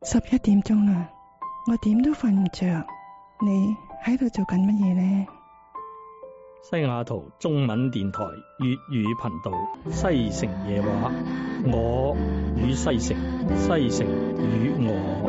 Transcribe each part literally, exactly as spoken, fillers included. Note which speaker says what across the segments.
Speaker 1: 十一點鐘啦，我點都瞓唔着。你喺度做緊乜嘢呢？
Speaker 2: 西雅圖中文電台粵語頻道西城夜話，我與西城，西城與我。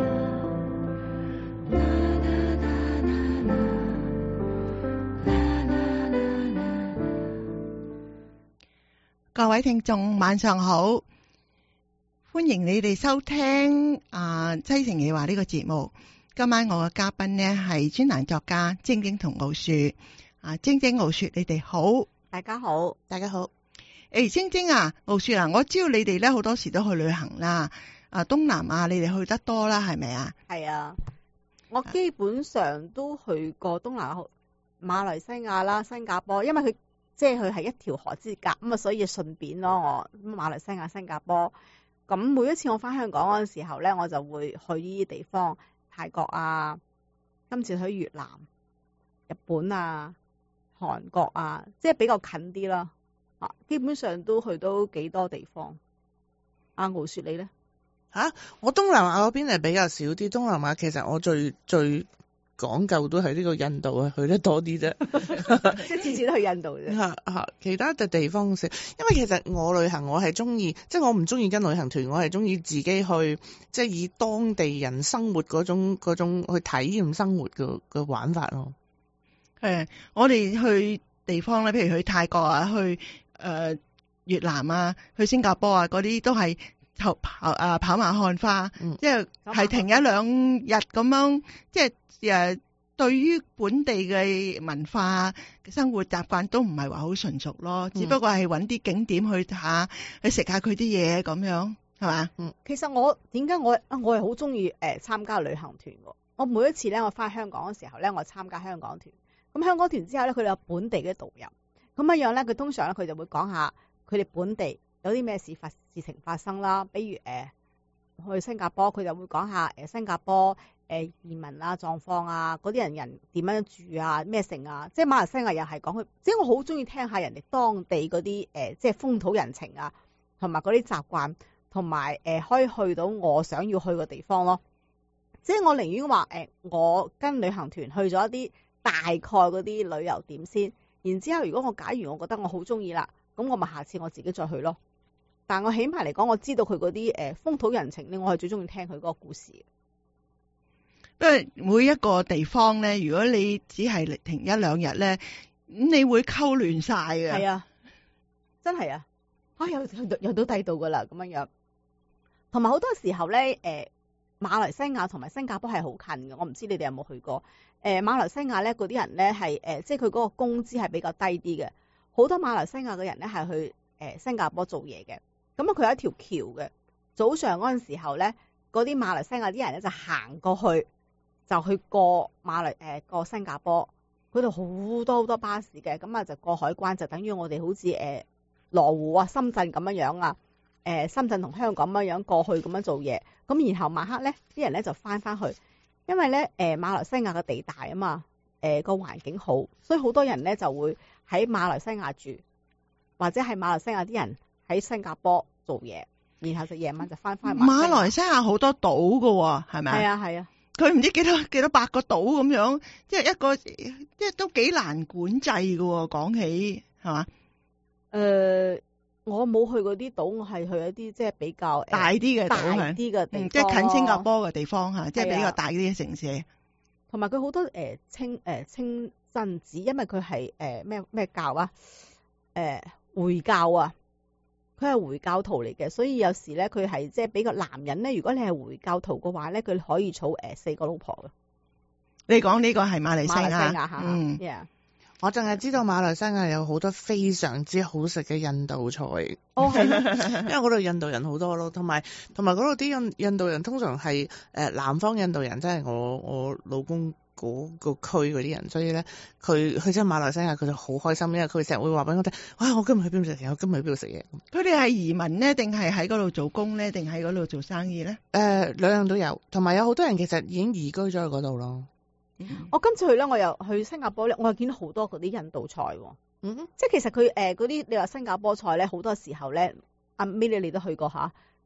Speaker 1: 各位聽眾晚上好，歡迎你哋收聽啊西城夜話呢個節目。今晚我嘅嘉賓呢係專欄作家晶晶同奧雪。啊，晶晶奧雪，你哋好。
Speaker 3: 大家好，大家好。
Speaker 1: 誒，晶晶啊，奧雪啊，我知道你哋咧好多時都去旅行啦。啊，東南亞你哋去得多啦，係咪啊？
Speaker 3: 係啊，我基本上都去過東南亞、馬來西亞啦、新加坡，因為佢即係佢係一條河之隔咁啊，所以順便咯。我咁馬來西亞、新加坡，咁每一次我翻香港嗰陣時候咧，我就會去呢啲地方，泰國啊，今次去越南、日本啊、韓國啊，即係比較近啲啦。啊，基本上都去到幾多地方。阿奧雪你咧？
Speaker 4: 吓、啊，我東南亞嗰邊係比較少啲。東南亞其實我最最講究都係呢個印度啊，去得多啲啫。
Speaker 3: 即係次次都去印度啫。
Speaker 4: 吓吓，其他嘅地方少。因為其實我旅行我係中意，即係我唔中意跟旅行團，我係中意自己去，即係以當地人生活嗰種嗰種去體驗生活嘅嘅玩法咯。
Speaker 1: 誒，我哋去地方咧，譬如去泰國啊，去誒、呃、越南啊，去新加坡啊，嗰啲都係跑跑啊跑馬看花，
Speaker 4: 嗯、
Speaker 1: 即係係停一兩日咁樣，即係誒對於本地嘅文化生活習慣都唔係話好純熟咯，嗯、只不過係揾啲景點去下，去食下佢啲嘢咁樣，係嘛？嗯，
Speaker 3: 其實我點解我我係好中意誒參加旅行團喎？我每一次咧，我翻香港嘅時候咧，我參加香港團。咁香港團之後咧，佢哋有本地嘅導遊，咁一樣咧，佢通常咧佢就會講下佢哋本地有啲咩事發事情發生啦。比如誒、呃、去新加坡，佢就會講下誒新加坡誒、呃、移民啊狀況啊，嗰啲人人點樣住啊，咩城啊。即係馬來西亞又係講佢，即係我好中意聽下人哋當地嗰啲誒即係風土人情啊，同埋嗰啲習慣，同埋誒可以去到我想要去嘅地方咯。即係我寧願話誒、呃，我跟旅行團去咗一啲大概嗰啲旅遊點先，然之後如果我假如我覺得我好中意啦，咁我咪下次我自己再去咯。但我起碼嚟講，我知道佢嗰啲誒風土人情咧，我係最中意聽佢嗰個故事。
Speaker 1: 因為每一個地方咧，如果你只係停一兩日咧，咁你會溝亂晒嘅。
Speaker 3: 係啊，真係啊，啊又又到第度噶啦咁樣樣。同埋好多時候咧，誒、呃、馬來西亞同埋新加坡係好近嘅，我唔知你哋有冇去過。誒、呃、馬來西亞咧，嗰啲人咧係誒，即係佢嗰個工資係比較低啲嘅。好多馬來西亞嘅人咧係去誒、呃、新加坡做嘢嘅。咁啊，佢有一條橋嘅。早上嗰陣時候咧，嗰啲馬來西亞啲人咧就行過去，就去過馬來誒、呃、過新加坡。嗰度好多好多巴士嘅，咁啊就過海關，就等於我哋好似誒、呃、羅湖啊、深圳咁樣樣啊。誒、呃、深圳同香港咁樣樣過去咁樣做嘢。咁然後晚黑咧，啲人咧就翻翻去。因為咧，誒馬來西亞嘅地大啊嘛，誒個環境好，所以好多人咧就會喺馬來西亞住，或者係馬來西亞啲人喺新加坡做嘢，然後就夜晚就翻翻去。
Speaker 1: 馬來西亞好多島噶，係咪啊？
Speaker 3: 係啊係啊，
Speaker 1: 佢唔知幾多幾多百個島咁樣，即係一個，即係都幾難管制噶。講起係嘛？
Speaker 3: 誒、呃，我冇去過啲島，我係去一啲即係比較
Speaker 1: 大啲嘅島，
Speaker 3: 大啲嘅地方，
Speaker 1: 即係近新加坡嘅地方吓，即係比較大啲嘅城市。
Speaker 3: 同埋佢好多誒、呃、清誒、呃、清真寺，因為佢係誒咩咩教啊，誒、呃、回教啊，佢係回教徒嚟嘅，所以有時咧佢係即係比較男人咧，如果你係回教徒嘅話咧，佢可以儲誒、呃、四個老婆嘅。你講呢個係馬來西亞，馬來西亞嗯。Yeah.
Speaker 4: 我淨係知道馬來西亞有好多非常之好食嘅印度菜。
Speaker 3: 哦，係，
Speaker 4: 因為嗰度印度人好多咯，同埋同埋嗰度啲印印度人通常係誒、呃、南方印度人，即係我我老公嗰個區嗰啲人，所以咧佢去咗馬來西亞佢就好開心，因為佢成日會話俾我聽，哇！我今日去邊度食嘢，我今日去邊度食嘢。
Speaker 1: 佢哋係移民呢，定係喺嗰度做工咧，定喺嗰度做生意咧？誒、
Speaker 4: 呃，兩樣都有，同埋有好多人其實已經移居咗去嗰度咯。
Speaker 3: 嗯、我今次去咧，我又去新加坡咧，我又見到好多嗰啲印度菜喎。嗯，即係其實佢誒嗰啲你話新加坡菜咧，好多時候咧，阿 Milly 你都去過嚇，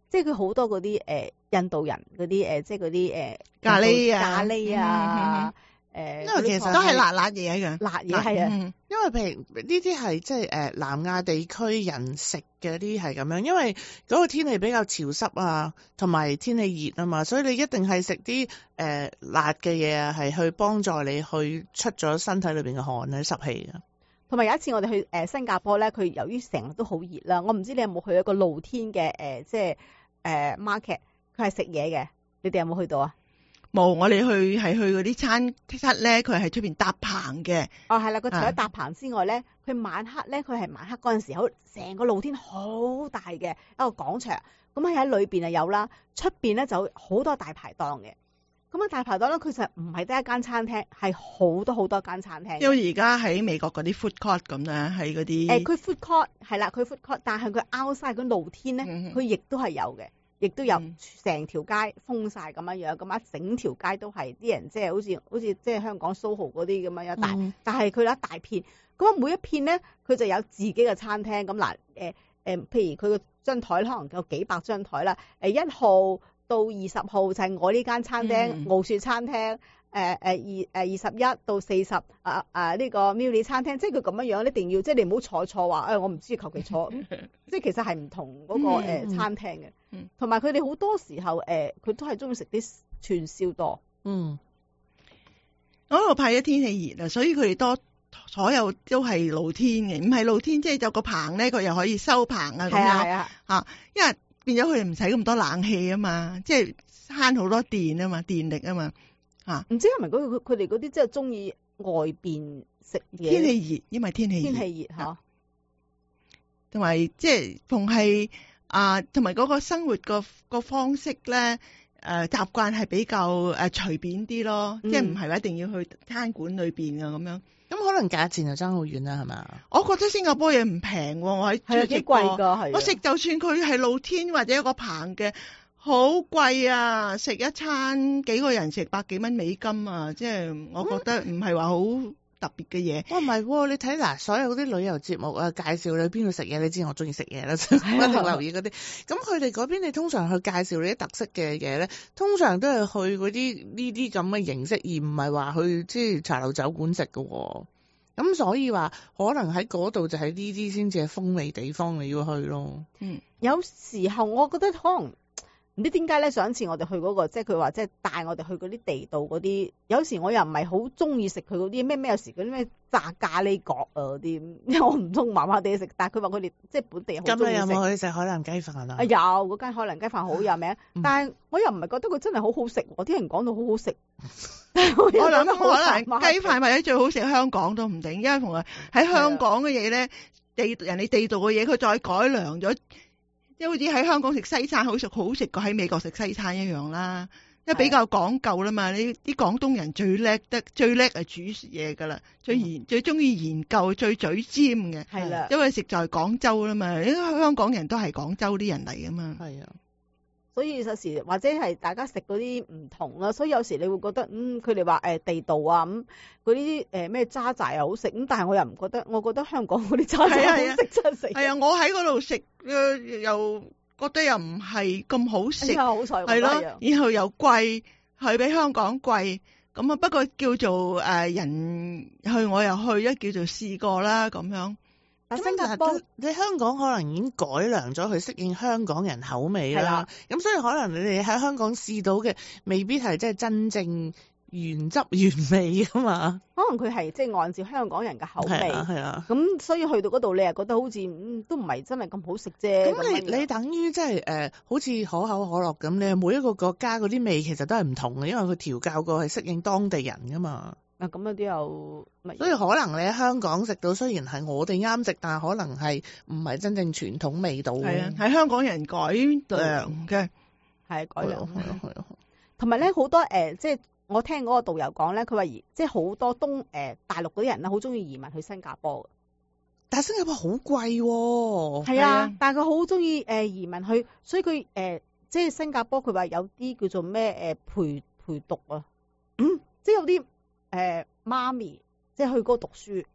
Speaker 3: 即係佢好多嗰啲誒印度人嗰啲誒，即係嗰啲誒
Speaker 1: 咖喱啊
Speaker 3: 咖喱啊。誒，
Speaker 4: 因為其實
Speaker 1: 都係辣辣嘢嘅，
Speaker 3: 辣嘢係啊，
Speaker 1: 嗯
Speaker 4: 因為譬如呢啲係即係誒南亞地區人食嘅啲係咁樣，因為嗰個天氣比較潮濕啊，同埋天氣熱啊嘛，所以你一定係食啲誒辣嘅嘢啊，係去幫助你去出咗身體裏邊嘅汗啊濕氣啊。
Speaker 3: 同埋有一次我哋去誒、呃、新加坡咧，佢由於成日都好熱啦，我唔知你有冇去一個露天嘅誒、呃，即係誒、呃、market，佢係食嘢嘅，你哋有冇去到啊？
Speaker 1: 冇，我哋去係去嗰啲餐室咧，佢係喺出邊搭棚嘅。
Speaker 3: 哦，係啦，佢除咗搭棚之外咧，佢晚黑咧，佢係晚黑嗰陣時候，成個露天好大嘅一個廣場，咁喺裏邊啊有啦，出邊咧就好多大排檔嘅。咁啊大排檔咧，佢就唔係得一間餐廳，係好多好多間餐廳。
Speaker 1: 因為而家喺美國嗰啲 food court 咁咧，喺嗰啲
Speaker 3: 誒，佢 food court 係啦，佢 food court，但係佢 outside 嗰露天咧，佢亦都係有嘅。亦都有成條街封晒咁樣樣，咁啊整條街都係啲人，即係好似好似即係香港蘇豪嗰啲咁樣樣，但係但係佢有一大片，咁啊每一片咧佢就有自己嘅餐廳，咁嗱誒誒，譬如佢個張台可能有幾百張台啦，誒一號到二十號就係我呢間餐廳、嗯、傲雪餐廳。誒誒二誒二十一到四十啊啊呢個 Milly 餐廳，即係佢咁樣樣，一定要即係你唔好坐錯話，誒、哎、我唔知求其坐，即係其實係唔同嗰、那個誒、呃、餐廳嘅，同埋佢哋好多時候誒，佢、呃、都係中意食啲串燒多。嗯，
Speaker 1: 嗰度派咗天氣熱啊，所以佢哋多所有都係露天嘅，唔係露天即係有個棚咧，佢又可以收棚啊咁樣
Speaker 3: 啊，
Speaker 1: 啊，因為變咗佢哋唔使咁多冷氣啊嘛，即係慳好多電啊嘛，電力啊嘛。啊，
Speaker 3: 唔知係咪嗰佢哋嗰啲即係中意外邊食嘢？
Speaker 1: 天氣熱，因為天氣熱，
Speaker 3: 天氣熱嚇，
Speaker 1: 同埋即係逢係啊，同埋嗰個生活個個方式咧，誒、呃、習慣係比較誒隨便啲咯，嗯、即係唔係話一定要去餐館裏邊啊咁樣。
Speaker 4: 咁可能價錢就爭好遠啦，係嘛？
Speaker 1: 我覺得新加坡嘢唔平喎，我喺
Speaker 3: 係幾貴㗎，係
Speaker 1: 我食就算佢係露天或者一個棚嘅。好貴啊！食一餐幾個人食百幾蚊美金啊！即係我覺得唔係話好特別嘅嘢。
Speaker 4: 哇，唔係喎！你睇嗱，所有嗰啲旅遊節目啊，介紹你邊度食嘢，你知我中意食嘢啦，一定留意嗰啲。咁佢哋嗰邊你通常去介紹你啲特色嘅嘢咧，通常都係去嗰啲呢啲咁嘅形式，而唔係話去即係茶樓酒館食㗎喎。咁所以話可能喺嗰度就係呢啲先至係風味地方你要去咯。
Speaker 3: 嗯，有時候我覺得可能。唔知點解咧？上一次我哋去嗰、嗰個，即係佢話即係帶我哋去嗰啲地道嗰啲，有時我又唔係好中意食佢嗰啲咩咩，有時嗰啲咩炸咖喱角啊嗰啲，因為我唔中麻麻地食，但係佢話佢哋即係本地好中意食。咁你
Speaker 4: 有冇去食海南雞飯啊？
Speaker 3: 啊有，嗰間海南雞飯好有名，嗯、但係我又唔係覺得佢真係好好食，啲人講到好好食。
Speaker 1: 我諗海南雞飯或者最好食香港都唔定，因為同埋喺香港嘅嘢咧，地人哋地道嘅嘢，佢再改良咗。即係好似喺香港食西餐好食，好食過喺美國食西餐一樣啦。因為比較講究啦嘛，你啲廣東人最叻得最叻係煮嘢噶啦，最研、嗯、最中意研究，最嘴尖嘅。係啦，因為食在廣州啦嘛，因為香港人都係廣州啲人嚟噶嘛。係啊，
Speaker 3: 所以有時或者係大家食嗰啲唔同啦，所以有時你會覺得嗯佢哋話誒地道啊咁嗰啲誒咩渣寨又好食咁，但係我又唔覺得，我覺得香港嗰啲渣寨好食真係食。係啊，
Speaker 1: 我喺嗰度食誒又覺得又唔係咁好食，係咯，然後又貴，係比香港貴。咁啊不過叫做誒、呃、人去我又去，一叫做試過啦咁樣。
Speaker 4: 但新加坡你香港可能已經改良咗去適應香港人口味啦，咁所以可能你哋喺香港試到嘅未必係即係真正原汁原味噶嘛，
Speaker 3: 可能佢係即係按照香港人嘅口味，
Speaker 4: 係啊，
Speaker 3: 咁所以去到嗰度你又覺得好似嗯都唔係真係咁好食啫。
Speaker 4: 咁你你等於即係誒好似可口可樂咁，你每一個國家嗰啲味其實都係唔同嘅，因為佢調教過係適應當地人噶嘛。
Speaker 3: 啊，咁有啲又，
Speaker 4: 所以可能你喺香港食到，雖然係我哋啱食，但係可能係唔係真正傳統味道。
Speaker 1: 係啊，係香港人改良嘅，
Speaker 3: 係改良。係啊，係啊。同埋咧，好多誒、呃，即係我聽嗰個導遊講咧，佢話即係好多東誒、呃、大陸嗰啲人咧，好中意移民去新加坡。
Speaker 4: 但係新加坡好貴喎。
Speaker 3: 係啊，啊但係佢好中意誒移民去，所以佢誒、呃、即係新加坡，佢話有啲叫做咩誒、呃、陪陪讀啊，嗯，即係有啲。誒、呃，媽咪即係去嗰度讀書，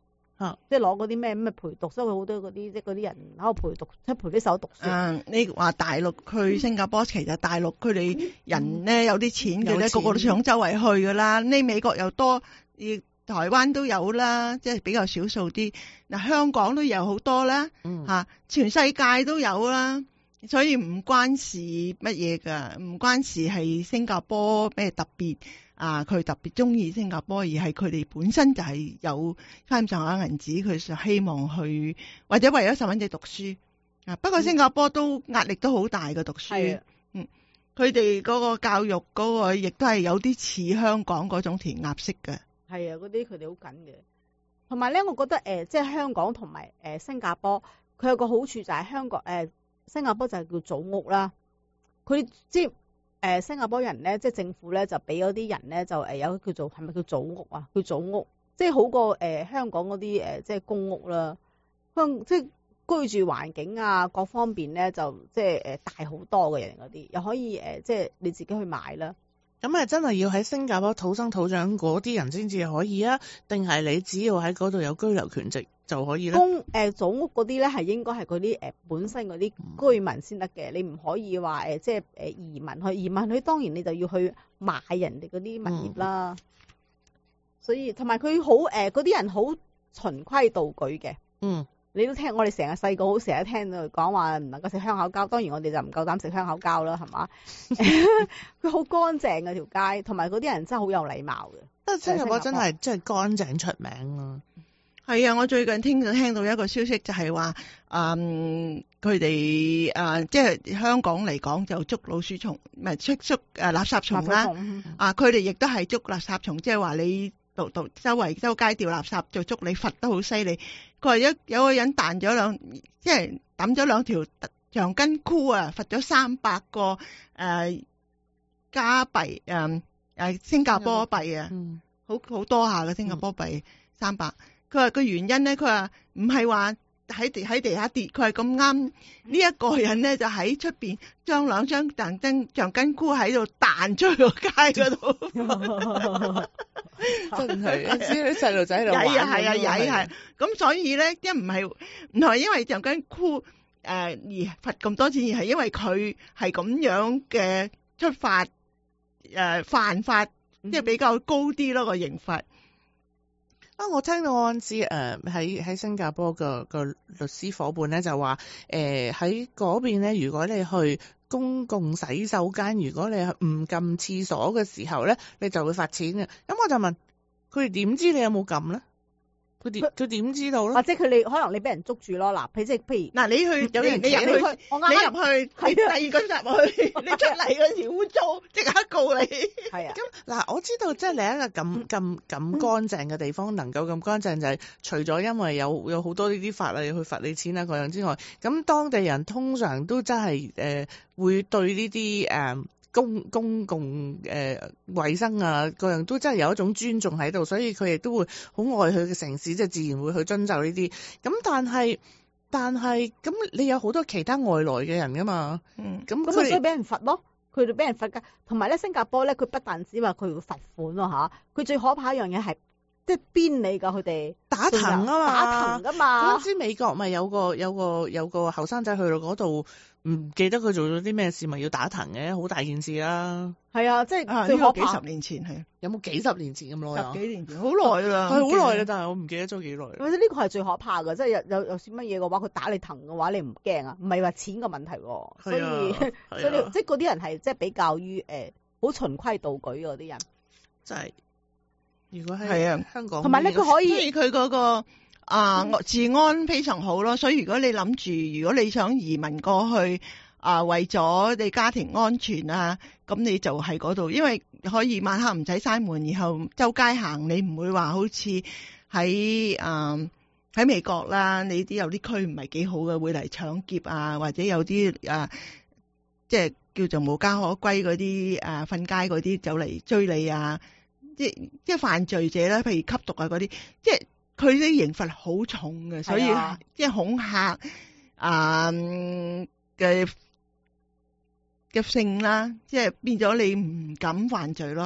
Speaker 4: 啊
Speaker 3: 即係攞嗰啲咩咩陪讀，所以好多嗰啲即係嗰啲人喺度陪讀，即係陪啲手讀書。
Speaker 1: 啊，你話大陸去新加坡，其實大陸佢哋人咧有啲錢嘅咧，
Speaker 4: 有錢
Speaker 1: 個個都想周圍去噶啦。呢美國又多，亦台灣都有啦，即係比較少數啲。嗱，香港都有好多啦，
Speaker 4: 嗯
Speaker 1: 嚇，全世界都有啦。所以唔關事乜嘢㗎，唔關事係新加坡咩特別啊，佢特別中意新加坡，而係佢哋本身就係有翻咁上下銀紙，佢就希望去或者為咗細蚊仔讀書啊。不過新加坡都壓力都好大嘅讀書，
Speaker 3: 係啊
Speaker 1: 嗯，佢哋嗰個教育嗰個亦都係有啲似香港嗰種填鴨式嘅。
Speaker 3: 係啊，嗰啲佢哋好緊嘅。同埋咧，我覺得誒、呃，即係香港同埋誒新加坡，佢有個好處就係香港誒。呃新加坡就係叫組屋啦，佢即係誒新加坡人咧，即係政府咧就俾嗰啲人咧就誒有叫做係咪叫組屋啊？叫組屋，即係好過誒、呃、香港嗰啲誒即係公屋啦。香即係居住環境啊，各方面咧就即係誒大好多嘅人嗰啲，又可以誒、呃、即係你自己去買啦。
Speaker 4: 咁啊，真係要喺新加坡土生土長嗰啲人先至可以啊？定係你只要喺嗰度有居留權籍就可以咧？
Speaker 3: 公誒組屋嗰啲咧係應該係嗰啲誒本身嗰啲居民先得嘅，你唔可以話誒即係誒移民去移民去，當然你就要去買人哋嗰啲物業啦。嗯、所以同埋佢好誒嗰啲人好循規蹈矩嘅。
Speaker 4: 嗯。
Speaker 3: 你都聽，我哋成日細個好成日聽到佢講話唔能夠食香口膠，當然我哋就唔夠膽食香口膠啦，係嘛？佢好乾淨嘅條街，同埋嗰啲人真係好有禮貌嘅。
Speaker 4: 不過新加坡真係真係乾淨出名啊！
Speaker 1: 係啊，我最近聽到聽到一個消息就係話，嗯，佢哋誒即係香港嚟講就捉老鼠蟲，唔係捉捉誒垃圾蟲啦。啊，佢哋亦都係捉垃圾蟲，即係話你度度周圍周街掉垃圾就捉你，罰得好犀利。佢話有有個人彈咗兩，即係抌咗兩條橡筋箍啊，罰咗三百個誒加幣誒誒新加坡幣啊，
Speaker 4: 嗯、
Speaker 1: 好好多下嘅新加坡幣三百。佢話個原因咧，佢話唔係話喺地喺地下跌，佢係咁啱呢一個人咧就喺出邊將兩張橡筋橡筋箍喺度彈出去個街嗰度。
Speaker 4: 真係，你知啲細路仔喺度玩。
Speaker 1: 曳啊，係啊，曳係。咁所以咧，一唔係唔係因為橡筋箍誒而罰咁多錢，而係因為佢係咁樣嘅出發誒、呃、犯法，即係比較高啲咯個刑罰。
Speaker 4: 啊！我聽到嗰陣時，誒喺喺新加坡個個律師夥伴咧就話，誒喺嗰邊咧，如果你去公共洗手間，如果你唔撳廁所嘅時候咧，你就會罰錢嘅。咁我就問佢哋點知你有冇撳咧？佢點佢點知道咧？
Speaker 3: 或者佢你可能你俾人捉住咯。嗱，譬如譬如
Speaker 1: 嗱，你去
Speaker 4: 有人
Speaker 1: 你入去，
Speaker 3: 去我啱啱
Speaker 1: 你入去，係第二個入去，你出嚟嗰時污糟，即刻告你。
Speaker 3: 係啊。
Speaker 4: 咁嗱，我知道即係你一個咁咁咁乾淨嘅地方，能夠咁乾淨，就係除咗因為有有好多呢啲法例去罰你錢啊嗰樣之外，咁當地人通常都真係誒會對呢啲誒。公公共誒衞生啊，各樣都真係有一種尊重喺度，所以佢亦都會好愛佢嘅城市，即係自然會去遵守呢啲。咁但係但係咁，你有好多其他外來嘅人噶嘛？嗯，咁
Speaker 3: 咁咪所以俾人罰咯。佢哋俾人罰㗎，同埋咧新加坡咧，佢不但止話佢會罰款咯嚇，佢最可怕一樣嘢係即係鞭你㗎，佢哋
Speaker 4: 打藤啊嘛，
Speaker 3: 打藤㗎嘛。
Speaker 4: 嗰陣時美國咪有個有個有個後生仔去到嗰度。唔記得佢做咗啲咩事，咪要打藤嘅，好大件事啦。
Speaker 3: 係啊，即係
Speaker 1: 啊，
Speaker 3: 最可怕。
Speaker 1: 幾十年前係
Speaker 4: 有冇幾十年前咁耐啊？
Speaker 1: 十幾年前，好耐啦，
Speaker 4: 係好耐啦，但係我唔記得咗幾耐。
Speaker 3: 或者呢個係最可怕嘅，即係有有有算乜嘢嘅話，佢打你藤嘅話，你唔驚啊？唔係話錢嘅問題喎，所以所以即係嗰啲人係即係比較於誒好循規蹈矩嗰啲人。
Speaker 4: 真係，如果
Speaker 1: 係啊，
Speaker 4: 香港
Speaker 3: 同埋咧，佢可以
Speaker 1: 佢嗰個。啊，治安非常好咯，所以如果你諗住，如果你想移民過去，啊，為咗你家庭安全啊，咁你就喺嗰度，因為可以晚黑唔使閂門，然後周街行，你唔會話好似喺啊喺美國啦，你啲有啲區唔係幾好嘅，會嚟搶劫啊，或者有啲啊，即係叫做無家可歸嗰啲啊，瞓街嗰啲走嚟追你啊，即係即係犯罪者啦，譬如吸毒啊嗰啲，即係。佢啲刑罰好重嘅，所以即係恐嚇啊嘅嘅性啦，即係變咗你唔敢犯罪咯。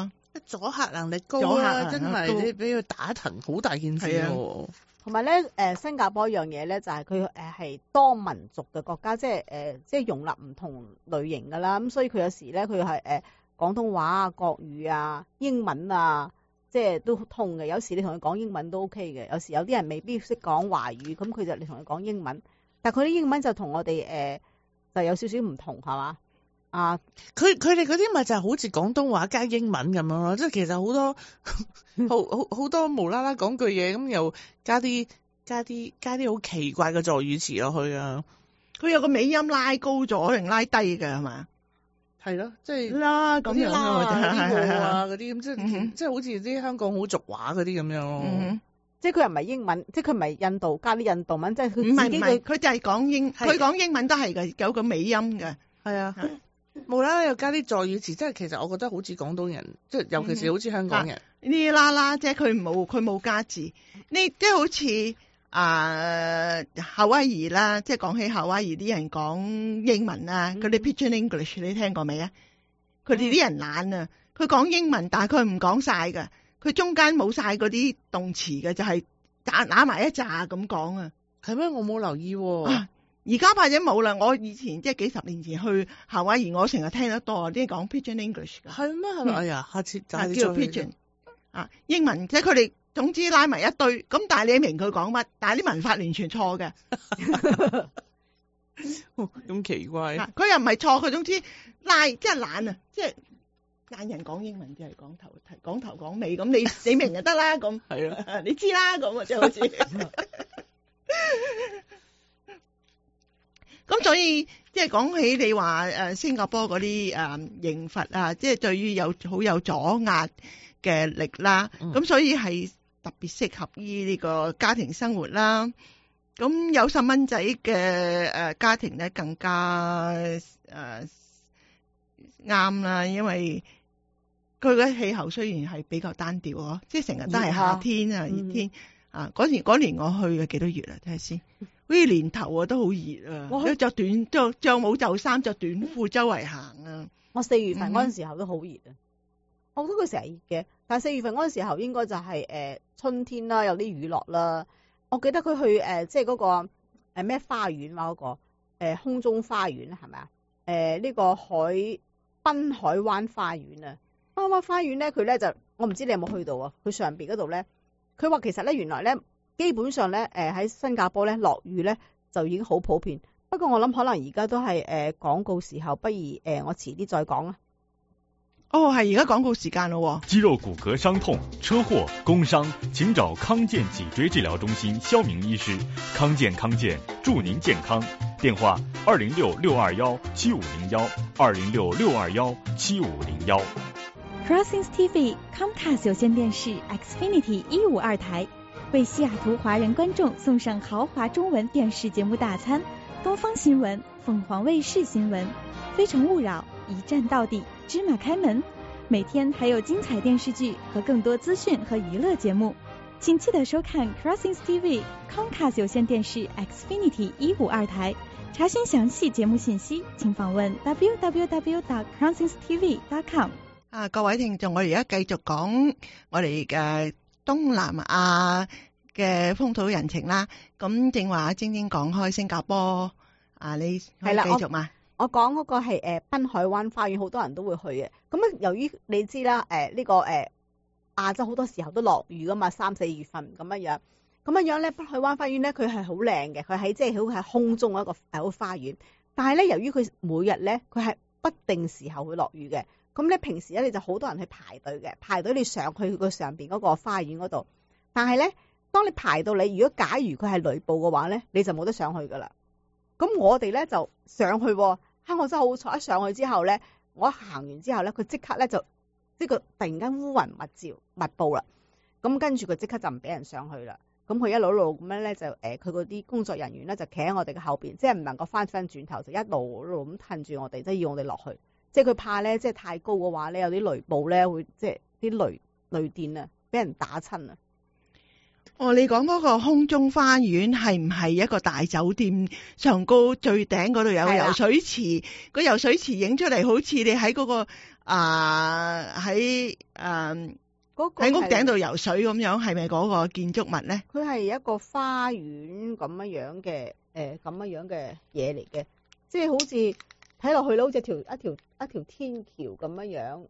Speaker 4: 阻嚇能力高
Speaker 1: 阻嚇
Speaker 4: 啦，
Speaker 1: 能力高
Speaker 4: 真係你俾佢打疼好大件事
Speaker 1: 係啊
Speaker 4: 喎。
Speaker 3: 同埋咧，誒新加坡一樣嘢咧，就係佢誒係多民族嘅國家，即係誒即係容納唔同類型噶啦。咁所以佢有時咧，佢係誒廣東話啊、國語啊、英文啊，即係都通嘅。有時你同佢講英文都 OK 嘅。有時有啲人未必識講華語，咁佢就你同佢講英文，但係佢啲英文就同我哋誒就有少少唔同，係嘛？啊，
Speaker 4: 佢佢哋嗰啲咪就係好似廣東話加英文咁樣咯，即係其實好多好好好多無啦啦講句嘢，咁又加啲加啲加啲好奇怪嘅助語詞落去啊。
Speaker 1: 佢有個尾音拉高咗定拉低嘅係嘛？
Speaker 4: 係咯，即係
Speaker 1: 啦咁樣
Speaker 4: 嗰啲啦
Speaker 1: 咯，
Speaker 4: 嗰啲
Speaker 1: 係係係
Speaker 4: 啊嗰啲咁，即
Speaker 1: 嗯哼
Speaker 4: 係即係好似啲香港好俗話嗰啲咁樣咯。
Speaker 1: 嗯
Speaker 3: 即係佢又唔係英文，即係佢唔係印度加啲印度文，即係佢
Speaker 1: 唔係唔係，
Speaker 3: 自己嘅
Speaker 1: 佢就係講英，
Speaker 4: 係
Speaker 1: 佢講英文都係嘅，有個尾音嘅。
Speaker 4: 係啊，無啦啦又加啲助語詞，即係其實我覺得好似廣東人，即係尤其是好似香港人。
Speaker 1: 呢啲啦啦啫，佢冇佢冇加字，呢即係好似啊夏威夷啦，即係講起夏威夷啲人講英文啊，佢哋 Pidgin English 你聽過未啊？佢哋啲人懶啊，佢講英文，但係佢唔講晒㗎，佢中間冇晒嗰啲動詞嘅，就係打打埋一紮咁講啊。
Speaker 4: 係咩？我冇留意喎。
Speaker 1: 啊而家或者冇啦，我以前即係幾十年前去夏威夷，我成日聽得多啲講 Pidgin English 㗎。
Speaker 4: 係咩？係咪？哎呀，下次就
Speaker 1: 啊叫做
Speaker 4: 係再去
Speaker 1: Pidgin 啊，英文即係佢哋總之拉埋一堆，咁但係你明佢講乜，但係啲文法完全錯嘅，
Speaker 4: 哦咁奇怪。
Speaker 1: 啊佢又唔係錯，佢總之拉即係懶啊，即係懶人講英文即係講頭講頭講尾，咁你你明就得啦，咁
Speaker 4: 係啊，
Speaker 1: 你知啦，咁啊即係好似。咁所以即係講起你話誒新加坡嗰啲誒刑罰啊，即係對於有好有阻壓嘅力啦，咁、
Speaker 4: 嗯、
Speaker 1: 所以係特別適合於呢個家庭生活啦。咁有細蚊仔嘅誒家庭咧更加誒啱啦，因為佢嘅氣候雖然係比較單調咯，即係成日都係夏天啊、熱天、嗯、啊。嗰年嗰年我去嘅幾多月啊？睇下先。好似年頭啊，都好熱啊！
Speaker 3: 我
Speaker 1: 着短着着冇袖衫，着短褲周圍行啊！
Speaker 3: 我四月份嗰陣時候都好熱啊！我覺得佢成日熱嘅，但係四月份嗰陣時候應該就係、是、誒、呃、春天啦，有啲雨落啦。我記得佢去誒、呃、即係嗰、那個誒咩、呃、花園話嗰、那個、呃、空中花園係咪啊？誒呢、呃這個海濱海灣花園啊，濱海灣花園咧佢咧就我唔知你有冇去到啊？佢上邊嗰度咧，佢話其實咧原來咧。基本上咧，誒喺新加坡咧落雨咧就已經好普遍。不過我諗可能而家都係誒廣告時候，不如誒、呃、我遲啲再講啦。
Speaker 1: 哦，係而家廣告時間咯。
Speaker 5: 肌肉骨骼傷痛、車禍、工傷，請找康健脊椎治療中心肖明醫師。康健康健，祝您健康。電話二零六六二幺七五零幺二零六六二幺七五零幺。
Speaker 6: Crossings T V Comcast 有線電視 Xfinity 一五二台。為西雅圖華人觀眾送上豪華中文電視節目大餐，東方新聞、鳳凰衛視新聞、非誠勿擾、一站到底、芝麻開門，每天還有精彩電視劇和更多資訊和娛樂節目，請記得收看 Crossings T V Comcast 有線電視 Xfinity 一五二台。查詢詳細節目信息，請訪問 w w w dot crossings t v dot com。
Speaker 1: 啊，各位聽眾，我哋而家繼續講我哋嘅東南亞嘅風土人情啦，咁正話晶晶講開新加坡，啊你可以繼續嘛？
Speaker 3: 我講嗰個係誒濱海灣花園，好多人都會去嘅。咁啊，由於你知啦，誒、呃、呢、這個誒、呃、亞洲好多時候都落雨噶嘛，三四月份咁樣樣，咁樣樣咧濱海灣花園咧，佢係好靚嘅，佢喺即係好喺空中一個誒花園。但係咧，由於佢每日咧，佢係不定時候會落雨嘅。咁咧平時咧你就好多人去排隊嘅，排隊你上去個上邊嗰個花園嗰度。但係咧，當你排到你，如果假如佢係雷暴嘅話咧，你就冇得上去噶啦。咁我哋咧就上去，嚇我真係好彩！一上去之後咧，我行完之後咧，佢即刻咧就即係突然間烏雲密罩密布啦。咁跟住佢即刻就唔俾人上去啦。咁佢一路一路咁樣咧就誒，佢嗰啲工作人員咧就企喺我哋嘅後邊，即係唔能夠翻翻轉頭，就一路一路咁褪住我哋，即係要我哋落去。即係佢怕咧，即係太高嘅話咧，有啲雷暴咧會即係啲雷雷電啊，俾人打親啊！
Speaker 1: 哦，你講嗰個空中花園係唔係一個大酒店上高最頂嗰度有個游水池？個游水池影出嚟好似你喺嗰個啊喺誒
Speaker 3: 嗰個
Speaker 1: 喺屋
Speaker 3: 係
Speaker 1: 頂度游水咁樣，係咪嗰個建築物咧？
Speaker 3: 佢係一個花園咁樣樣嘅，誒咁樣樣嘅嘢嚟嘅，即係好似睇落去咧，好似條一條一條天橋咁樣樣，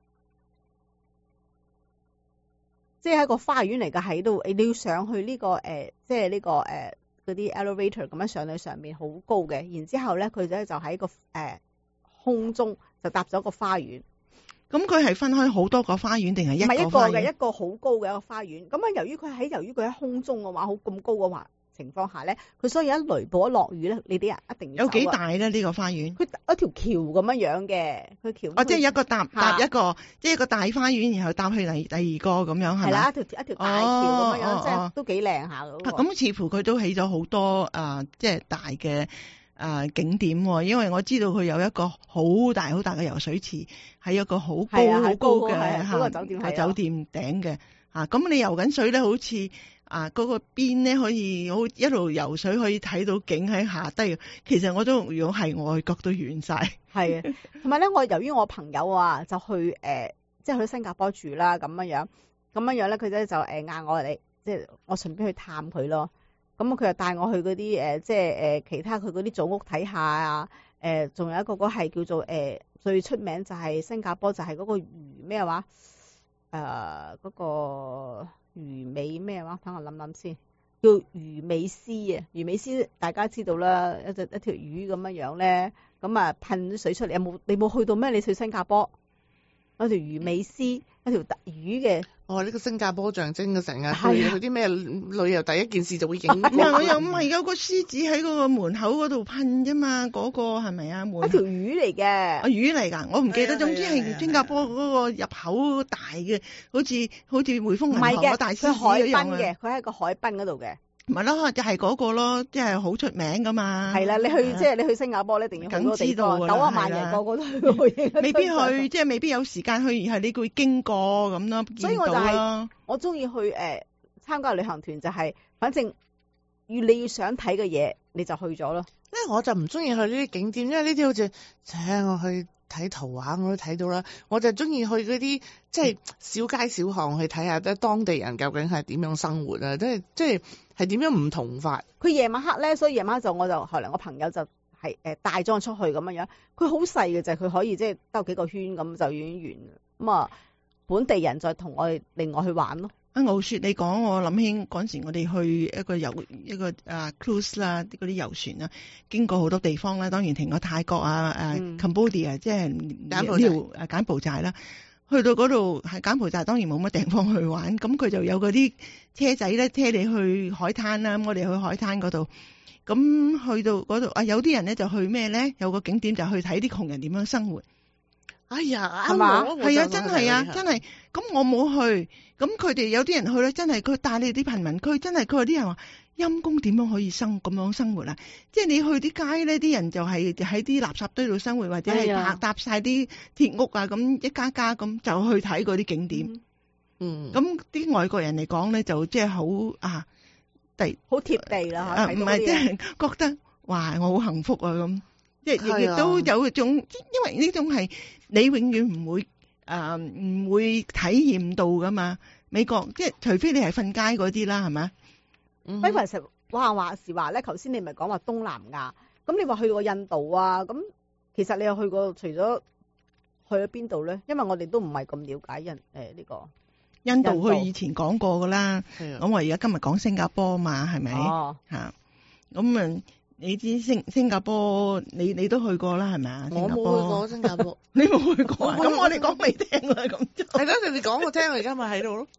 Speaker 3: 即係一個花園嚟嘅喺度。你要上去呢、這個誒、呃，即係呢、這個誒嗰啲 elevator 咁樣上去上面好高嘅，然之後咧佢咧就喺個誒、呃、空中就搭咗個花園。
Speaker 1: 咁佢係分開好多個花園定係一
Speaker 3: 唔係一個嘅，
Speaker 1: 個花園？
Speaker 3: 一個好高嘅一個花園。咁啊，由於佢喺由於佢喺空中嘅話，好咁高嘅話情況下咧，佢所以一雷暴一落雨咧，你啲人一定要
Speaker 1: 有幾
Speaker 3: 走啊？
Speaker 1: 大咧？呢個花園？
Speaker 3: 佢一條橋咁樣樣嘅，佢橋
Speaker 1: 哦，即係一個搭搭
Speaker 3: 嚇
Speaker 1: 一個，即係一個大花園，然後搭去第第二個咁樣係咪？
Speaker 3: 係啦，一條一條大橋咁樣樣，
Speaker 1: 哦
Speaker 3: 即係
Speaker 1: 哦
Speaker 3: 都幾靚下嘅
Speaker 1: 啊
Speaker 3: 喎。
Speaker 1: 咁似乎佢都起咗好多啊、呃即係大嘅啊、呃景點喎。因為我知道佢有一個好大好大嘅游水池，係一個好高
Speaker 3: 係啊係
Speaker 1: 好高
Speaker 3: 高係啊
Speaker 1: 嘅
Speaker 3: 嗰個酒店係啊
Speaker 1: 酒店頂嘅嚇。咁、你游緊水咧，好似啊嗰、個邊咧可以好一路游水可以睇到景喺下低。其實我都如果係我腳都軟晒。
Speaker 3: 係啊，同埋咧，我由於我朋友啊，就去誒、呃即係去新加坡住啦，咁樣樣，咁樣樣咧，佢咧就誒嗌我哋，即係我順便去探佢咯。咁佢又帶我去嗰啲誒，即係誒、呃、其他佢嗰啲祖屋睇下啊。誒、呃，仲有一個嗰係叫做誒、呃、最出名就係新加坡就係嗰個魚咩話？誒、呃、嗰、嗰個魚尾咩話？等我諗諗先，叫魚尾獅啊！魚尾獅大家知道啦，一隻一條魚咁樣樣咧，咁啊噴啲水出嚟。有冇你冇去到咩？你去新加坡有條魚尾獅，有條特魚嘅。
Speaker 4: 哦，呢、個新加坡象徵嘅成日
Speaker 3: 係啊
Speaker 4: 去去啲咩旅遊，第一件事就會影
Speaker 1: 唔係我又唔係有個獅子喺嗰個門口嗰度噴啫嘛？嗰、個係咪啊？門
Speaker 3: 一條魚嚟
Speaker 1: 啊
Speaker 3: 嘅，
Speaker 1: 魚嚟㗎，我唔記得。
Speaker 4: 係啊
Speaker 1: 總之
Speaker 4: 係啊係啊
Speaker 1: 係新加坡嗰個入口大嘅，好似好似匯豐
Speaker 3: 唔
Speaker 1: 銀行
Speaker 3: 係嘅，
Speaker 1: 個大獅子
Speaker 3: 佢海
Speaker 1: 一樣啊。
Speaker 3: 濱嘅，佢喺個海濱嗰度嘅。
Speaker 1: 咪咯，就係嗰個咯，即係好出名噶嘛。
Speaker 3: 係啦，你去即係你去新加坡，你一定要去嗰個地方，
Speaker 1: 梗知道㗎啦
Speaker 3: 九啊萬
Speaker 1: 係啦
Speaker 3: 人個個都去嗰個影
Speaker 1: 未必去，即係未必有時間去，而係你會經過咁咯，見到
Speaker 3: 所以我就係
Speaker 1: 咯。
Speaker 3: 我中意去誒、呃、參加旅行團，就係、反正要你要想睇嘅嘢，你就去咗咯。
Speaker 4: 因為我就唔中意去呢啲景點，因為呢啲好似，請我去睇圖畫我都睇到啦。我就中意去嗰啲即係小街小巷去睇下，即係當地人究竟係點樣生活啊！即係即係係點樣唔同法。
Speaker 3: 佢夜晚黑咧，所以夜晚黑就我就後來我朋友就係誒帶咗我出去咁樣樣。佢好細嘅就係佢可以即係兜幾個圈咁就已經完啦。咁啊，本地人再同我哋另外去玩咯。
Speaker 1: 啊，傲雪你講，我諗起嗰陣時我哋去一個遊一個啊 cruise 啦，嗰啲遊船啦，經過好多地方啦，當然停過泰國啊、誒、
Speaker 3: 嗯
Speaker 1: Cambodia 即係
Speaker 4: 柬埔寨
Speaker 1: 寮誒柬埔寨啦。去到嗰度係柬埔寨，當然冇乜地方去玩，咁佢就有嗰啲車仔咧，車你去海灘啦。咁我哋去海灘嗰度，咁去到嗰度啊，有啲人咧就去咩咧？有個景點就去睇啲窮人點樣生活。
Speaker 4: 哎呀，
Speaker 3: 係嘛
Speaker 1: 係啊，真係啊，真係。咁我冇去，咁佢哋有啲人去咧，真係佢帶你啲貧民區，真係佢話啲人話陰公點樣可以生咁樣生活啊？即係你去啲街咧，啲人就係喺啲垃圾堆度生活，或者係
Speaker 3: 係啊
Speaker 1: 拍搭晒啲鐵屋啊，咁一家家咁就去睇嗰啲景點。
Speaker 4: 嗯，
Speaker 1: 咁啲外國人嚟講咧，就即係好啊，第
Speaker 3: 好貼地啦
Speaker 1: 啊唔係即係覺得哇，我好幸福啊咁，即係亦
Speaker 4: 係啊
Speaker 1: 亦都有一種，因為呢種係你永遠唔會誒唔會體驗到噶嘛。美國即係除非你係瞓街嗰啲啦，係咪？
Speaker 4: 嗯
Speaker 3: 不過其實話話時話咧，頭先你咪講話東南亞，咁你話去過印度啊，咁其實你有去過除咗去咗邊度咧？因為我哋都唔係咁了解印誒呢個
Speaker 1: 印度
Speaker 3: 印度
Speaker 1: 佢以前講過噶啦，
Speaker 4: 係啊
Speaker 1: 咁我而家今日講新加坡嘛，係咪？
Speaker 3: 哦，
Speaker 1: 嚇，咁啊，你知新新加坡你你都去過啦，係咪啊？
Speaker 4: 我冇去過新加坡，
Speaker 1: 你冇去過啊？
Speaker 4: 我冇
Speaker 1: 咁我哋講未聽啦，咁就
Speaker 4: 係咯，你哋講我聽，我而家咪喺度咯。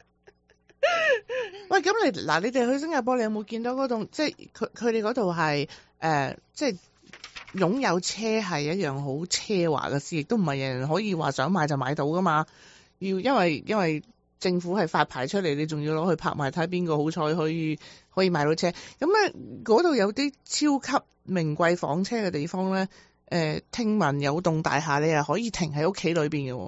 Speaker 4: 喂，咁你嗱，你哋去新加坡，你有冇見到嗰棟，即係佢佢哋嗰度係誒，即係擁有車係一樣好奢華嘅事，亦都唔係人人可以話想買就買到噶嘛。要因為因為政府係發牌出嚟，你仲要攞去拍賣，睇邊個好彩可以可以買到車。咁咧嗰度有啲超級名貴房車嘅地方咧，誒、呃、聽聞有棟大廈你係可以停喺屋企裏邊嘅喎。